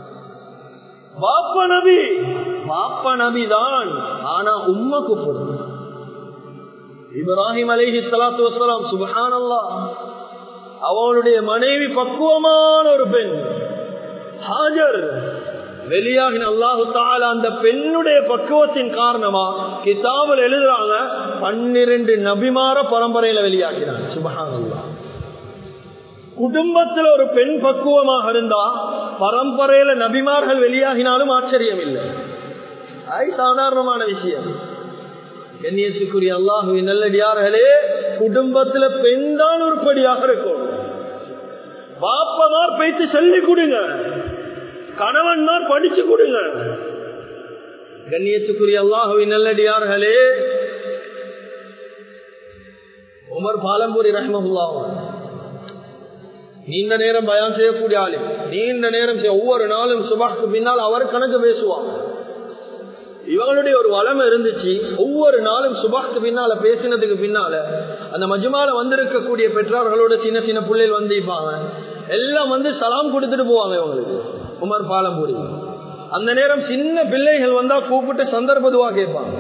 A: பாப்பா நபி தான், ஆனா உம்மா குஃப்ர். இப்ராஹிம் அலைஹிஸ்ஸலாத்து வஸ்ஸலாம், சுப்ஹானல்லாஹ், அவனுடைய மனைவி பக்குவமான ஒரு பெண் ஹாஜர். வெளியாகின அல்லாஹு தஆலா அந்த பெண்ணுடைய பக்குவத்தின் காரணமா கிதாபில் எழுதுறாங்க, 12 நபிமார பரம்பரையில வெளியாகினார். சுப்ஹானல்லாஹ். குடும்பத்தில் ஒரு பெண் பக்குவமாக இருந்தா பரம்பரையில நபிமார்கள் வெளியாகினாலும் ஆச்சரியம் இல்லை. அது சாதாரணமான விஷயம். கண்ணியத்துக்குரிய அல்லாஹுவின் நல்லடியார்களே, குடும்பத்துல பெண் தான் உருப்படியாக இருக்கும். பாப்பமார் பேச்சு சொல்லி கொடுங்க, கணவன்மார் படிச்சு கொடுங்க. கண்ணியத்துக்குரிய அல்லாஹுவின் நல்லடியார்களே, உமர் பாலம்பூரி ரஹ்மத்துல்லாஹ் நீண்ட நேரம் பயான் செய்யக்கூடிய ஆளு, நீண்ட நேரம் ஒவ்வொரு நாளும் சுபஹ்க்கு பின்னால் அவர் கணக்கு பேசுவார். இவங்களுடைய ஒரு வளமை இருந்துச்சு, ஒவ்வொரு நாளும் சுபஹ்க்கு பின்னால பேசினதுக்கு பின்னால அந்த மஜ்மால வந்திருக்கக்கூடிய பெற்றோர்களோட சின்ன சின்ன பிள்ளைகள் வந்திருப்பாங்க, எல்லாம் வந்து சலாம் கொடுத்துட்டு போவாங்க இவங்களுக்கு. உமர் பாலம்பூரி அந்த நேரம் சின்ன பிள்ளைகள் வந்தா கூப்பிட்டு சந்தர்ப்ப துவா கேட்பாங்க.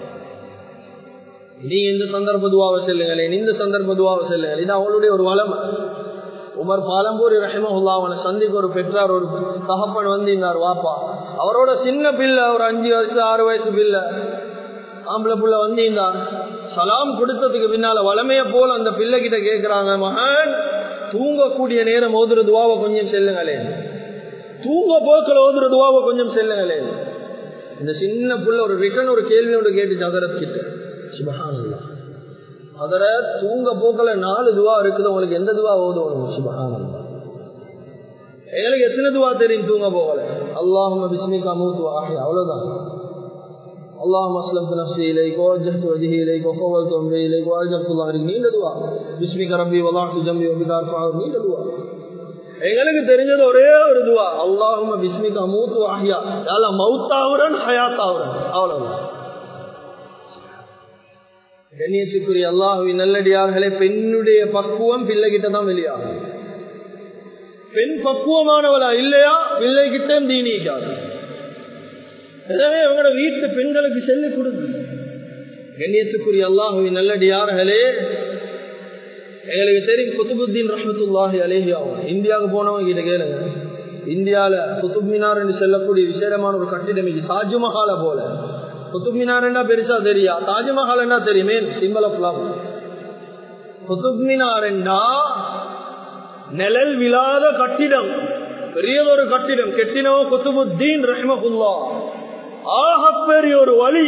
A: நீங்க இந்த சந்தர்ப்ப துவாவை செல்லுங்களேன், இந்த சந்தர்ப்ப துவாவை செல்லுங்கள். இது அவளுடைய ஒரு வளமை. உமர் பாலம்பூரி ரஹிமஹுல்லாஹ் அவனை சந்திக்க ஒரு பெற்றார், ஒரு தகப்பன் வந்திருந்தார். வாப்பா அவரோட சின்ன பிள்ளை, ஒரு 5 வயசு 6 வயசு பிள்ளை, ஆம்பளை புள்ள வந்திருந்தார். சலாம் கொடுத்ததுக்கு பின்னால வளமைய போல அந்த பிள்ளை கிட்ட கேட்கிறாங்க, மகன் தூங்கக்கூடிய நேரம் ஓதுற துவாவை கொஞ்சம் செல்லுங்களே, தூங்க போக்கில் ஓதுற துவாவை கொஞ்சம் செல்லுங்களே. இந்த சின்ன புள்ள ஒரு ரிட்டன் ஒரு கேள்வியோட கேட்டுச்சு ஹதரத் கிட்ட. சுப்ஹானல்லாஹ், அதர தூங்க போக்கல 4 துவா இருக்குது, உங்களுக்கு எந்த துவா ஓதுவோம்? சுப்ஹானல்லாஹ், எங்களுக்கு எத்தனை துவா தெரியும் தூங்க போகல? அல்லாஹும்ம பிஸ்மிக அமூது வ அஹ்யா, அவ்வளவுதான். அல்லாஹும்ம அஸ்லம்து நஃப்ஸி இலைக வ வஜ்ஜஹ்து வஜ்ஹி இலைக வ ஃபவல்து அம்ரி இலைக வ அஜப்து ظهري, நீண்ட துவா. பிஸ்மிக ரப்பி வலஅத்து ஜம்பி வ பிகா அர்ஃபஅ, நீண்ட துவா. எங்களுக்கு தெரிஞ்சது ஒரே ஒரு துவா, அல்லாஹும்ம பிஸ்மிக அமூது வ அஹ்யா, யா அல்லாஹ் மௌத்தாவுரன் ஹயாத்தாவுரன், அவ்வளவுதான். கண்ணியத்துக்குரிய அல்லாஹுவின் நல்லடியார்களே, பெண்ணுடைய பக்குவம் பிள்ளைகிட்ட தான் வெளியாகும். பெண் பக்குவமானவளா இல்லையா, பிள்ளைகிட்ட தீனிக்காது. எனவே அவங்களோட வீட்டு பெண்களுக்கு சொல்லிக் கொடுங்க. கண்ணியத்துக்குரிய அல்லாஹுவின் நல்லடியார்களே, எங்களுக்கு தெரியும் குதுபுத்தீன் ரஹ்மத்துல்லாஹி அலைஹி, இந்தியாவுக்கு போனவங்க கிட்ட கேளுங்க, இந்தியால குதுப் மினார் என்று சொல்லக்கூடிய விசேடமான ஒரு கட்டிடம் இது. தாஜ்மஹால போல. குதுப் மினார் என்ன பெருசா தெரியா, தாஜ்மஹால் என்ன தெரியுமே, symbol of love. Qutub Minar என்றா நிழல் விழாத கட்டிடம், பெரியதொரு கட்டிடம். கெட்டினவோ குதுபுத்தீன் ரஹ்மத்துல்லாஹ், ஆகப்பெரிய ஒரு வழி.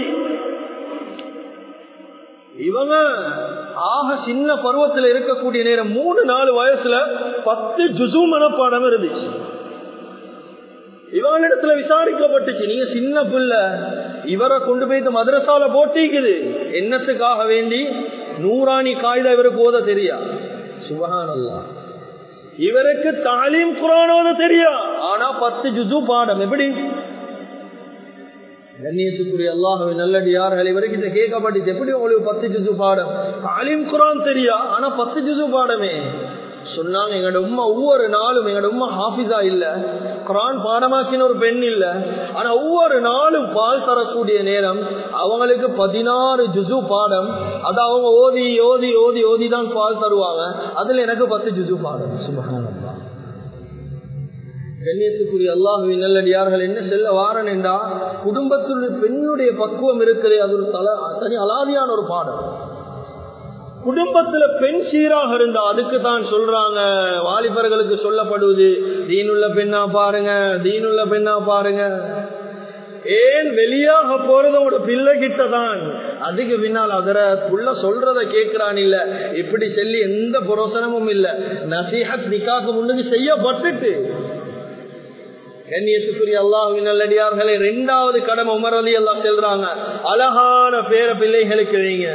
A: இவங்க ஆக சின்ன பருவத்தில் இருக்கக்கூடிய நேரம் 3-4 வயசுல 10 ஜுஸு மனப்பாடம் இருந்துச்சு. இவங்களிடத்துல விசாரிக்கப்பட்டுச்சு, நீங்க சின்ன பிள்ளை, இவரை கொண்டு போய் மதரசால போட்டிக்குது என்னத்துக்காக வேண்டி, நூறாணி காய்தா இவருக்கு ஓத தெரியா. சுப்ஹானல்லாஹ். இவருக்கு தாலீம் குர்ஆன் ஓத தெரியா, ஆனா 10 ஜுஸு பாடம். எப்படி? கண்ணியத்துக்குரிய அல்லாஹ்வின் நல்லடியார்களே, இவருக்கு கேட்கப்பட்டுச்சு, எப்படி உங்களுக்கு 10 ஜுஸு பாடம், தாலீம் குர்ஆன் தெரியா, ஆனா 10 ஜுஸு பாடமே. சொன்னாங்க, எங்களோட உம்மா ஒவ்வொரு நாளும், எங்களோட உம்மா ஹாஃபிஸா இல்ல, குர்ஆன் பாடமாக்கின ஒரு பெண் இல்ல, ஆனா ஒவ்வொரு நாளும் பால் தரக்கூடிய நேரம் அவங்களுக்கு 16 ஜுஸு பாடம். அது அவங்க ஓதி ஓதி ஓதி ஓதி தான் பால் தருவாங்க. அதுல எனக்கு 10 ஜுஸு பாடம். சுப்ஹானல்லாஹ். கண்ணியத்துக்குரிய அல்லாஹ்வின் நல்லடியார்கள், என்ன செல்ல வாரன் என்றா, குடும்பத்தில் பெண்ணுடைய பக்குவம் இருக்குது, அது ஒரு தனி அலாதியான ஒரு பாடம். குடும்பத்துல பெண் சீராக இருந்தா, அதுக்கு தான் சொல்றாங்க, வாலிபர்களுக்கு சொல்லப்படுவது, தீனுள்ள பெண்ணா பாருங்க, தீனுள்ள பெண்ணா பாருங்க. ஏன் வெளியாக போறது உங்களோட பிள்ளை கிட்ட தான். அதுக்கு பின்னால் அதர புள்ள சொல்றத கேட்கிறான் இல்ல, இப்படி சொல்லி எந்த புரோசனமும் இல்ல. நசீஹத் நிக்காக்கு முன்னுக்கு செய்யப்பட்டுட்டு. கண்ணியத்துக்குரிய அல்லாஹ்வின் நல்லடியார்களே, 2வது கடமை உமர் ரலியல்லாஹு செல்றாங்க, அழகான பேர பிள்ளைகளுக்கு வைங்க.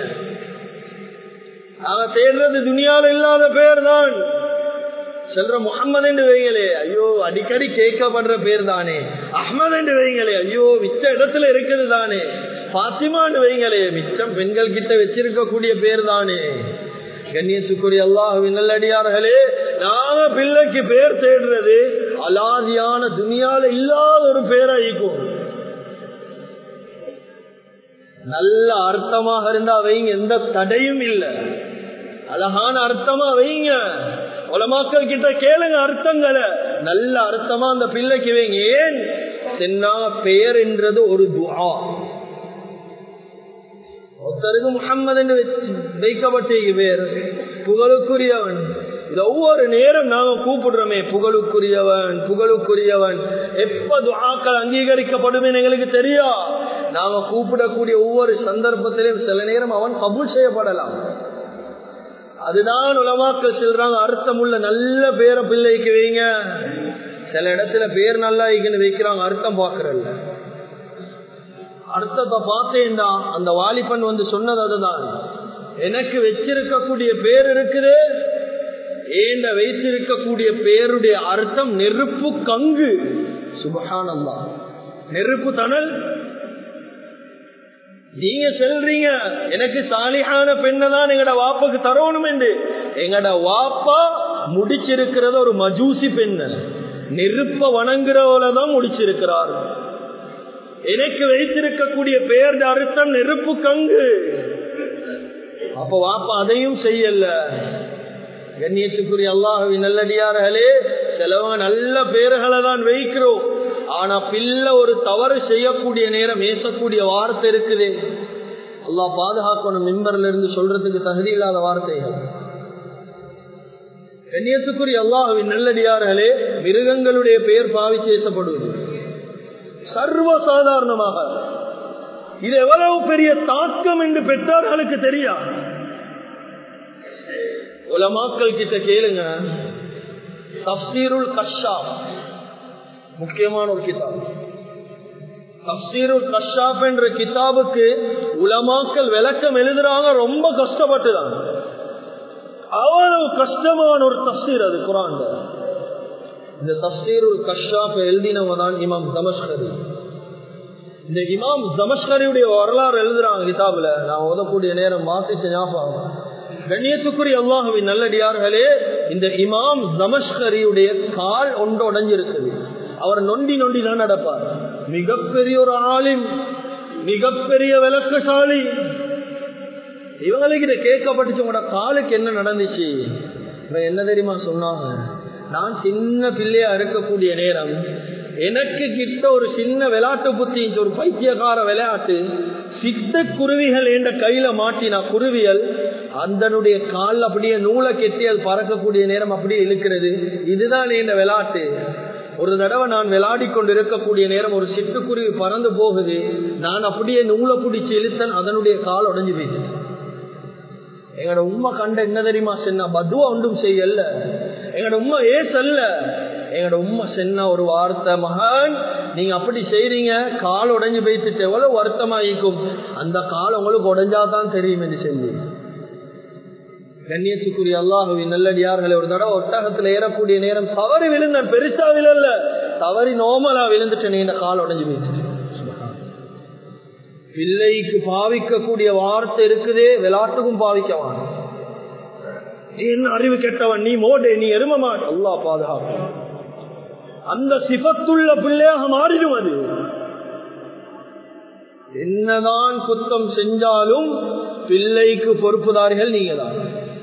A: நாங்க தேடுறது துனியால இல்லாத பேர் தான். செல்ற முகம்மது என்று வைங்களே, ஐயோ அடிக்கடி கேட்கப்படுற பேர் தானே. அஹ்மது என்று வைங்களே, ஐயோ மிச்ச இடத்துல இருக்குது தானே. பாத்திமான்னு வைங்களே, மிச்சம் பெண்கள் கிட்ட வச்சிருக்கக்கூடிய பேர் தானே. கண்ணியத்துக்குரிய அல்லாஹ்வின் நல்லடியார்களே, நாங்க பிள்ளைக்கு பேர் தேடுறது அலாதியான துனியால இல்லாத ஒரு பேராயிக்கும். நல்ல அர்த்தமாக இருந்தா வைங்க, எந்த தடையும் இல்லை. அழகான அர்த்தமா வைங்க. உலமாக்கள் கிட்ட கேளுங்க அர்த்தங்களை, நல்ல அர்த்தமா அந்த பிள்ளைக்கு வைங்க. ஏன் சென்னா பெயர் என்றது ஒரு துஆ. ஒருத்தருக்கு முஹம்மது என்று வைக்கப்பட்ட பேர் புகழுக்குரியவன். இது ஒவ்வொரு நேரம் நாங்க கூப்பிடுறோமே, புகழுக்குரியவன் புகழுக்குரியவன். எப்ப துஆக்கள் அங்கீகரிக்கப்படும் எங்களுக்கு தெரியா. நாங்க கூப்பிடக்கூடிய ஒவ்வொரு சந்தர்ப்பத்திலும் சில நேரம் அவன் கபூல் செய்யப்படலாம். அதுதான் உலமாக்கள் சொல்றாங்க, அர்த்தமுள்ள நல்ல பேரை பிள்ளைக்கு வைங்க. சில இடத்துல பேர் நல்லா வைக்கிறாங்க, அர்த்தம் பாக்குறல்ல. அர்த்தத்தை பார்த்தேன்டா அந்த வாலிபன் வந்து சொன்னது அதுதான், எனக்கு வச்சிருக்கக்கூடிய பேர் இருக்குது, ஏண்ட வைத்திருக்கக்கூடிய பேருடைய அர்த்தம் நெருப்பு கங்கு. சுப்ஹானல்லாஹ். நெருப்பு தணல். நீங்க சொல்றீங்க எனக்கு சாலிஹான பெண்ணை தான் எங்கட வாப்பாக்கு தரணும் என்று. எங்கட வாப்பா முடிச்சிருக்கிறது ஒரு மஜூசி பெண்ண, நெருப்ப வணங்குறவளதான் முடிச்சிருக்கிறார். எனக்கு வைத்திருக்கக்கூடிய பெயர் அர்த்தம் நெருப்பு கங்கு. அப்ப வாப்பா அதையும் செய்யல. கண்ணியத்துக்குரிய அல்லாஹ்வின் நல்லடியார்களே, சிலவங்க நல்ல பேர்களை தான் வைக்கிறோம், ஆனா பிள்ளை ஒரு தவறு செய்யக்கூடிய நேரம் ஏசக்கூடிய வார்த்தை இருக்குது. அல்லாஹ் பாதுகாக்கணும், மிம்பர்ல இருந்து சொல்றதுக்கு தகுதி இல்லாத வார்த்தைகள். கண்ணியத்துக்குரிய அல்லாஹ்வின் நல்லடியார்களே, மிருகங்களுடைய பெயர் பாவிச்சு ஏசப்படுவது சர்வசாதாரணமாக. இது எவ்வளவு பெரிய தாக்கம் என்று பெற்றார்களுக்கு தெரியா. உலமாக்கள் கிட்ட கேளுங்க, தஃப்சீருல் கஷ்ஷாப் முக்கியமான ஒரு கிதாப். தஃப்சீருல் கஷ்ஷாப் என்ற கிதாபுக்கு உலமாக்கள் விளக்கம் எழுதுறாங்க, ரொம்ப கஷ்டப்பட்டுதான். அவ்வளவு கஷ்டமான ஒரு தஃப்சீர் அது குர்ஆன்ல. இந்த தஃப்சீருல் கஷ்ஷாப் எழுதினவதான் இமாம் தமஸ்கரி. இந்த இமாம் தமஸ்கரியுடைய வரலாறு எழுதுறாங்க கிதாபுல. நான் ஓதக்கூடிய நேரம் வாசிச்ச ஞாபகம். கண்ணியத்துக்குரிய அல்லாஹ்வின் நல்லடியார்களே, இந்த இமாம் தமஸ்கரியுடைய கால் ஒன்று உடைஞ்சிருக்குது. அவர் நொண்டி நொண்டி தான் நடப்பார். மிகப்பெரிய ஒரு ஆலிம், மிகப்பெரிய விளக்கசாலி. இவங்களுக்கு இதை கேட்கப்பட்டுச்சு, உங்களோட காலுக்கு என்ன நடந்துச்சு? என்ன தெரியுமா சொன்னாங்க? நான் சின்ன பிள்ளையா இருக்கக்கூடிய நேரம் எனக்கு கிட்ட ஒரு சின்ன விளையாட்டு புத்தி, ஒரு பைத்தியக்கார விளையாட்டு, சித்த குருவிகள் என்ற கையில மாட்டினா குருவியல் அதனுடைய கால் அப்படியே நூலை கெட்டி அது பறக்கக்கூடிய நேரம் அப்படியே இழுக்கிறது. இதுதான் என்ற விளையாட்டு. ஒரு தடவை நான் விளையாடி கொண்டு இருக்கக்கூடிய நேரம் ஒரு சிட்டுக்குருவி பறந்து போகுது. நான் அப்படியே நூலை பிடிச்சி இழுத்தன், அதனுடைய கால் உடைஞ்சு போயிட்டு. எங்களோட உண்மை கண்ட என்ன தெரியுமா சொன்னா, பதுவா ஒன்றும் செய்யல, எங்களோட உண்மை ஏசல்ல, எங்களோட உண்மை சொன்ன ஒரு வார்த்தை, மகன் நீங்க அப்படி செய்றீங்க, கால் உடைஞ்சு போயிட்டு எவ்வளவு வருத்தமாயிக்கும், அந்த கால் உங்களுக்கு உடைஞ்சாதான் தெரியும் என்று சொல்லி. கண்ணியத்துக்குரிய அல்லாஹ்வின் நல்லடியார்களே, ஒரு தடவை ஒட்டகத்துல ஏறக்கூடிய நேரம் தவறி விழுந்தேன். பெருசா விழல, தவறி நோமலா விழுந்துட்டேன், இந்த கால் உடைஞ்சு போயிட்டு. பிள்ளைக்கு பாவிக்கக்கூடிய வார்த்தை இருக்குதே, விளையாட்டுக்கும் பாவிக்கவான். நீ என்ன அறிவு கெட்டவன், நீ மோடே, நீ எரும மாட்ட, அல்லாஹ் பாதுகாப்பு. அந்த சிபத்துள்ள பிள்ளையாக மாறிடும். அது என்னதான் குத்தம் செஞ்சாலும் பிள்ளைக்கு பொறுப்புதாரிகள் நீங்க தான்.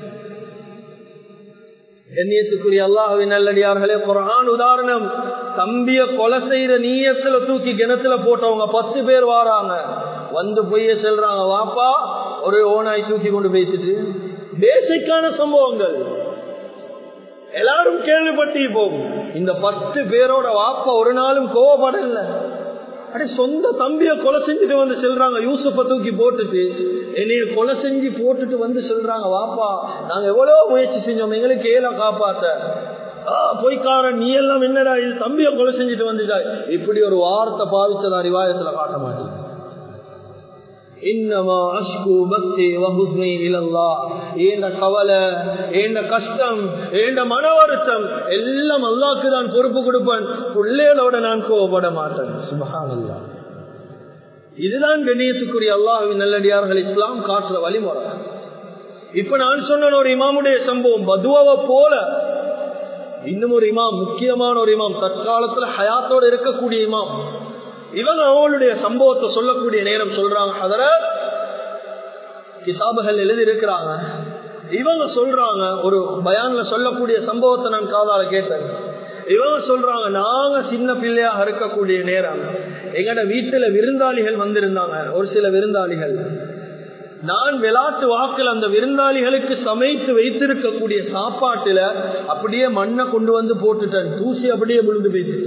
A: கண்ணியத்துக்குரிய அல்லாஹ்வின் நல்லடியார்களே, குர்ஆன் உதாரணம், தம்பிய கொலை செய்த நீயத்துல தூக்கி கிணத்துல போட்டவங்க 10 பேர் வாராங்க, வந்து பொய்ய செல்றாங்க, வாப்பா ஒரு ஓனாய் தூக்கி கொண்டு போயிட்டு. பேசிக்கான சம்பவங்கள் எல்லாரும் கேள்விப்பட்டு போகும். இந்த 10 பேரோட வாப்பா ஒரு நாளும் கோவப்படல. அடே சொந்த தம்பிய கொலை செஞ்சுட்டு வந்து சொல்றாங்க, யூசுப்ப தூக்கி போட்டுட்டு என்னைய கொலை செஞ்சு போட்டுட்டு வந்து சொல்றாங்க, வாப்பா நாங்க எவ்வளவு முயற்சி செஞ்சோம், எங்களுக்கு ஏல காப்பாத்த, பொய்க்காரன் நீ எல்லாம் என்னடா இது, தம்பிய கொலை செஞ்சுட்டு வந்துட்டா. இப்படி ஒரு வார்த்தை பாவிச்சதா ரிவாயத்துல காட்ட மாட்டேன். இன்னமா அஷ்கு பக்தி வஹுஸ்னி இலல்லாஹ், ஏண்ட கவலை, ஏண்ட கஷ்டம், ஏண்ட மன வருத்தம் எல்லாம் அல்லாஹ்க்கு தான் பொறுப்பு கொடுப்பேன், பிள்ளைகளோட நான் கோவப்பட மாட்டேன். சுப்ஹானல்லாஹ். இதுதான் கண்ணியத்துக்குரிய அல்லாஹ்வின் நல்லடியார்கள் இஸ்லாம் காட்டுற வழிமுறை. இப்ப நான் சொன்ன ஒரு இமாமுடைய சம்பவம், பதுவாவை போல இன்னும் ஒரு இமாம், முக்கியமான ஒரு இமாம், தற்காலத்துல ஹயாத்தோட இருக்கக்கூடிய இமாம், இவங்க அவங்களுடைய சம்பவத்தை சொல்லக்கூடிய நேரம் சொல்றாங்க, ஹதரத் கிதாபுகள் எழுதி இருக்கிறாங்க. இவங்க சொல்றாங்க, ஒரு பயான்ல சொல்லக்கூடிய சம்பவத்தை நான் காதால கேட்டேன். இவங்க சொல்றாங்க, நாங்க சின்ன பிள்ளையாக இருக்கக்கூடிய நேரம் எங்கட வீட்டுல விருந்தாளிகள் வந்திருந்தாங்க. ஒரு சில விருந்தாளிகள், நான் விளையாட்டு வாக்கில் அந்த விருந்தாளிகளுக்கு சமைத்து வைத்திருக்கக்கூடிய சாப்பாட்டுல அப்படியே மண்ணை கொண்டு வந்து போட்டுட்டேன், தூசி அப்படியே விழுந்து போயிட்டு.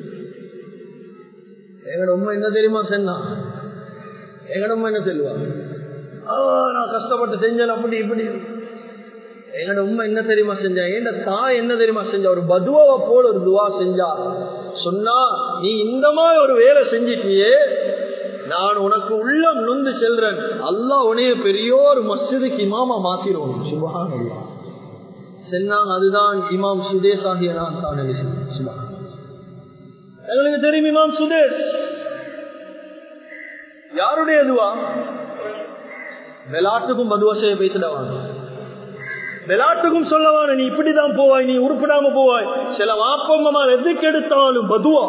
A: எங்கட உண்மை என்ன தெரியுமா சொன்னா, எங்கட உண்மை என்ன சொல்லுவாங்க, நான் கஷ்டப்பட்டு செஞ்சேன் அப்படி இப்படி. எங்கட உண்மை என்ன தெரியுமா செஞ்சா, என் தாய் என்ன தெரியுமா செஞ்சா, ஒரு பதுவாவை போல ஒரு துவா செஞ்சா. சொன்னா, நீ இந்த மாதிரி ஒரு வேலை செஞ்சிட்டியே, நான் உனக்கு உள்ளம் நொந்து செல்றேன், அல்லாஹ் உனைய பெரிய ஒரு மஸ்ஜிதுக்கு இமாமா மாத்திருவோம். சுப்ஹானல்லாஹ் சொன்னாங்க. அதுதான் இமாம் சுதேஸ் ஆகிய நான் தான். எங்களுக்கு தெரியும் இமாம் சுதேஸ் யாருடைய துவா, விளையாட்டுக்கும் பதுவா செய்ய பேசிடவாங்க, விளையாட்டுக்கும் சொல்லவான நீ இப்படிதான் போவாய், நீ உருப்பிடாம போவாய். சில வாப்பம்மா எதுக்கு எடுத்தாலும் பதுவா,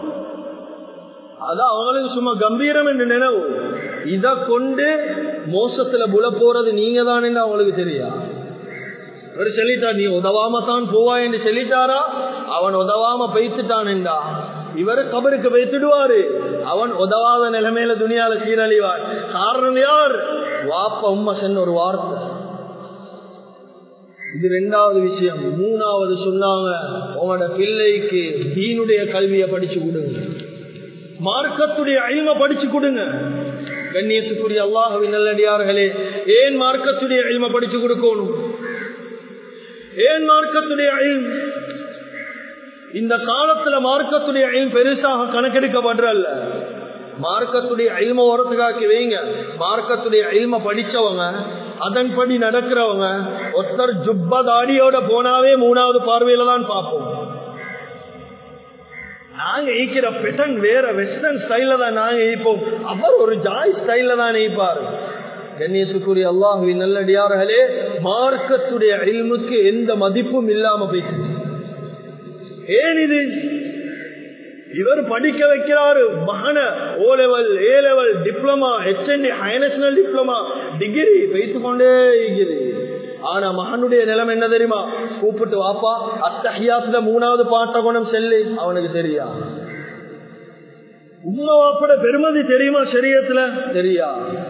A: அதான் அவங்களுக்கு சும்மா கம்பீரம் என்று நினைவு. இத கொண்டு மோசத்துல புல போறது நீங்க தான் என்று அவங்களுக்கு தெரியா. ஒரு சொல்லிட்டா நீ உதவாம தான் போவாய் என்று சொல்லிட்டாரா, அவன் உதவாம பைத்துட்டான் என்றா இவரு கபருக்கு வைத்துடுவாரு, அவன் உதவாத நிலைமையில துணியால சீரழிவார். காரணம் யார்? வாப்ப உம்மா சென்ன ஒரு வார்த்தை. இது 2வது விஷயம். 3வது சொன்னாங்க, உங்களோட பிள்ளைக்கு தீனுடைய கல்வியை படிச்சு கொடுங்க, மார்க்கத்துடைய இல்ம படிச்சு கொடுங்க. கண்ணியத்துக்குரிய அல்லாஹ்வின் நல்லடியார்களே, ஏன் மார்க்கத்துடைய இல்ம படிச்சு கொடுக்கணும்? ஏன் மார்க்கத்துடைய இல்ம்? இந்த காலத்துல மார்க்கத்துடைய இல்ம் பெருசாக கணக்கெடுக்கப்படுறல்ல. மார்க்கத்துடைய இல்ம ஓரத்துக்காக்கி வைங்க. மார்க்கத்துடைய இல்ம படிச்சவங்க, அதன்படி நடக்கிறவங்க, ஒருத்தர் ஜுப்பா தாடியோட போனாவே 3வது பார்வையில தான் பார்ப்போம். நாங்க ஈக்கிற பெட்டன் வேற வெஸ்டர்ன் ஸ்டைல தான் நாங்க ஈப்போம், அவர் ஒரு ஜாய் ஸ்டைல தான் ஈப்பாரு. கண்ணியத்துக்குரிய அல்லாஹ்வின் நல்லடியார்களே, மார்க்கத்துடைய இல்முக்கு எந்த மதிப்பும் இல்லாம போயிட்டு. ஏன் இது? இவர் படிக்க வைக்கிறாரு மகன, O level, A level, diploma, HND, high national diploma, degree வைத்துக் கொண்டே இருக்கிறது. ஆனா மகனுடைய நிலைமை என்ன தெரியுமா? கூப்பிட்டு வாப்பா அத்தஹியாத்துல 3வது பாட்ட குணம் செல்லு, அவனுக்கு தெரியா. உம்மா வாப்பட பெருமதி தெரியுமா? ஷரியத்துல தெரியா.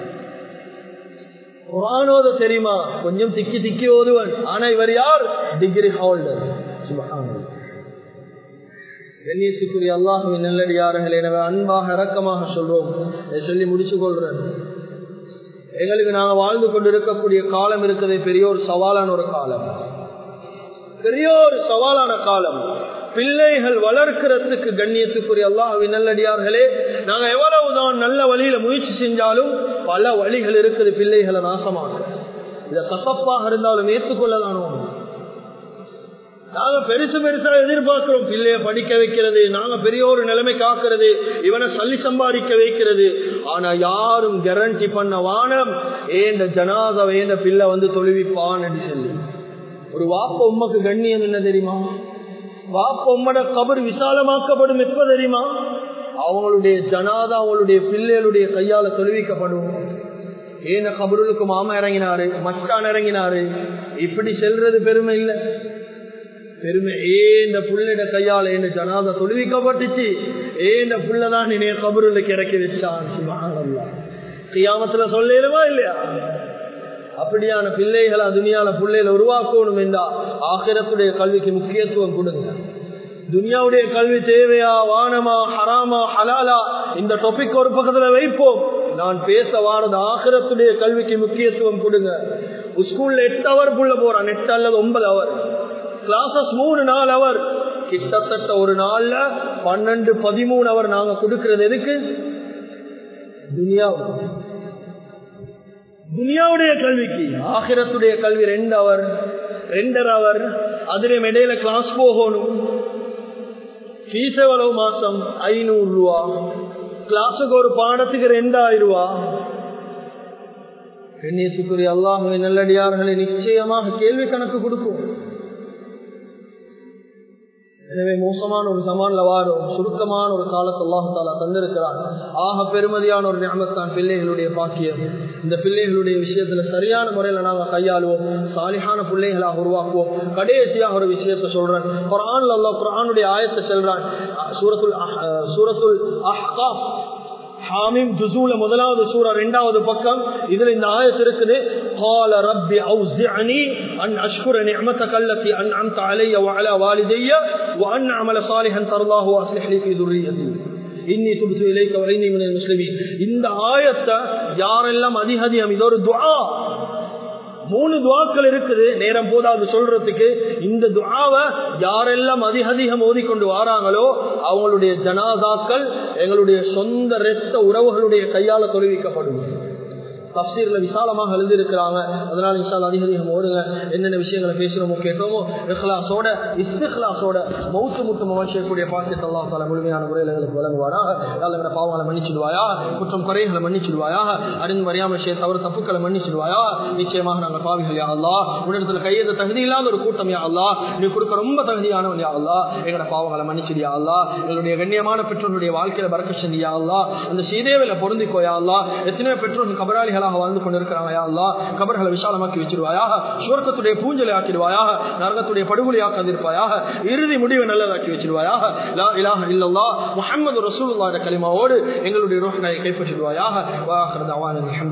A: குர்ஆனோத தெரியுமா? கொஞ்சம் திக்கி திக்கி ஓதுவன். ஆனா இவர் யார்? Degree holder. சுப்ஹானல்லாஹ். கண்ணியத்துக்குரிய அல்லாஹ்வின் நல்லடியார்களே, எனவே அன்பாக இரக்கமாக சொல்றோம். சொல்லி முடிச்சு கொள்றேன். எங்களுக்கு நாங்கள் வாழ்ந்து கொண்டிருக்கக்கூடிய காலம் இருக்குது பெரிய ஒரு சவாலான ஒரு காலம், பெரிய ஒரு சவாலான காலம். பிள்ளைகள் வளர்க்கிறதுக்கு கண்ணியத்துக்குரிய அல்லாஹ்வின் நல்லடியார்களே, நாங்க எவ்வளவுதான் நல்ல வழியில முயற்சி செஞ்சாலும் பல வழிகள் இருக்குது பிள்ளைகளை நாசமாக்க. இத கசப்பாக இருந்தாலும் ஏற்றுக்கொள்ளதானோ. நாங்க பெருசா எதிர்பார்க்கிறோம் பிள்ளைய படிக்க வைக்கிறது, நாங்க பெரிய ஒரு நிலைமை காக்கிறது, இவனை சல்லி சம்பாதிக்க வைக்கிறது. ஆனா யாரும் கேரண்டி பண்ண வானம் ஏந்த ஜனாதாவை ஏந்த பிள்ளை வந்து தொழுவிப்பான் என்று சொல்லி. ஒரு வாப்ப உம்மக்கு கண்ணியம் என்ன தெரியுமா? வாப்ப உம்மட கபர் விசாலமாக்கப்படும் எப்ப தெரியுமா? அவங்களுடைய ஜனாதா அவங்களுடைய பிள்ளைகளுடைய கையால தொழுவிக்கப்படும். ஏன கபருளுக்கு மாமா இறங்கினாரு, மச்சான் இறங்கினாரு, இப்படி செல்றது பெருமை இல்லை. பெருமை ஏந்த புள்ளிட கையால என்ன ஜனாதா தொழுவிக்கப்பட்டுச்சு, ஏந்த புள்ளதான் நீ கபருல கிறக்கி வச்சான். சுப்ஹானல்லாஹ். கியாமத்துல சொல்லலுமா இல்லையா? அப்படியான பிள்ளைகளை துனியால பிள்ளைகளை உருவாக்கணும் என்றா ஆகிரத்துடைய கல்விக்கு முக்கியத்துவம் கொடுங்க. துனியாவுடைய கல்வி தேவையா, வானமா, ஹராமா, ஹலாலா, இந்த டாபிக் ஒரு பக்கத்துல வைப்போம். நான் பேச வாரது ஆகிரத்துடைய கல்விக்கு முக்கியத்துவம் கொடுங்க. ஸ்கூல்ல 8 ஹவர் புள்ள போறான், 8 அல்லது 9 ஹவர் கிளாஸஸ், 3-4 ஹவர், கிட்டத்தட்ட ஒரு நாள்ல 12-13 ஹவர் நாங்க கொடுக்கிறது எதுக்கு? துனியாவுடைய கல்விக்கு. ஆகிரத்துடைய கல்வி 2 ஹவர் 2.5 ஹவர், அதுல இடையில கிளாஸ் போகணும். ஃபீஸ் எவ்வளவு மாசம்? 500 ரூபா. கிளாஸுக்கு ஒரு பாடத்துக்கு 2000 ரூபா. கண்ணியத்துக்குரிய அல்லாஹ்வின் நல்லடியார்களை நிச்சயமாக கேள்வி கணக்கு கொடுக்கும். எனவே மோசமான ஒரு சமான்ல வாரும் சுருக்கமான ஒரு காலத்தை அல்லாஹ் தஆலா தந்திருக்கிறான். ஆக பெருமதியான ஒரு நிஅமத்தான் பிள்ளைகளுடைய பாக்கியம். இந்த பிள்ளைகளுடைய விஷயத்துல சரியான முறையில நாங்க கையாளுவோம், சாலிஹான பிள்ளைகளாக உருவாக்குவோம். கடைசியாக ஒரு விஷயத்தை சொல்றேன். குர்ஆன்ல அல்லாஹ் குர்ஆனுடைய ஆயத்தை சொல்றான். சூரத்துல் அஹ்காஃப் ஹாமீம் ஜுஸூல 1வது சூரா 2வது பக்கம். இதுல இந்த ஆயத்து இருக்குது. قال رب اوزعني ان اشكر نعمتك التي انعمت علي وعلى والدي وان اعمل صالحا ترضاه واصلح لي في ذريتي இன்னி துப்து இலைக்க வஇன்னி மினல் முஸ்லிமீன். இந்த ஆயத்தை யாரெல்லாம் அதிகம், இது ஒரு துஆ. 3 துஆக்கள் இருக்குது, நேரம் போதாது சொல்றதுக்கு. இந்த துஆவை யாரெல்லாம் அதிகம் ஓதிக்கொண்டு வராங்களோ அவங்களுடைய ஜனாதாக்கள் எங்களுடைய சொந்த இரத்த உறவுகளுடைய கையால தொழுவிக்கப்படும். தஃசீர்ல விசாலமாக எழுதியிருக்கிறாங்க. அதனால இன்ஷா அல்லாஹ் அதிகம் ஓடுங்க. என்னென்ன விஷயங்களை பேசுறோமோ கேட்டோமோ இஹ்லாஸோட இஸ்திக்லாஸோட மௌத்து முட்டு மவாஷியக்கூடிய பாக்கியத்தை அல்லாஹ் தஆலா முழுமையான முறையில் எங்களுக்கு வழங்குவாராக. அல்லாஹ் எங்களை பாவங்களை மன்னிச்சிடுவாயா, குற்றம் குறைகளை மன்னிச்சிடுவாயா, அறிந்து அறியாமல் செய்த தவறு தப்புக்களை மன்னிச்சிடுவாயா. நிச்சயமாக நாங்கள் பாவிகள் யா அல்லாஹ், உன்னிடத்துல கையெழுத்த தகுதி இல்லாத ஒரு கூட்டம் யா அல்லாஹ், நீ கொடுக்க ரொம்ப தகுதியானவன் யா அல்லாஹ். எங்களோட பாவங்களை மன்னிச்சிடியா அல்லாஹ். எங்களுடைய கண்ணியமான பெற்றோருடைய வாழ்க்கையில பரக்கத் செஞ்சியா அல்லாஹ். அந்த சீதேவில பொருந்திக்கோயா அல்லாஹ். எத்தனையோ பெற்றோர்கள் கபராளிகள் வாழ்ந்து கொண்டிருக்கிறாங்க யா அல்லாஹ். கபர்களை விசாலமாக்கி வச்சிருவாயாக, சுவர்க்கத்துடைய பூஞ்சலை ஆக்கிடுவாயாக, நரகத்துடைய படுகொலையாக்காதிருப்பாயாக, இறுதி முடிவை நல்லதாக்கி வச்சிருவாயாக. லா இலாஹ இல்லல்லாஹ் முஹம்மது ரசூலுல்லாஹ் கலிமாவோடு எங்களுடைய ரூஹ்களை கைப்பற்றிடுவாயாக. வா ஆகிரு தஅவானா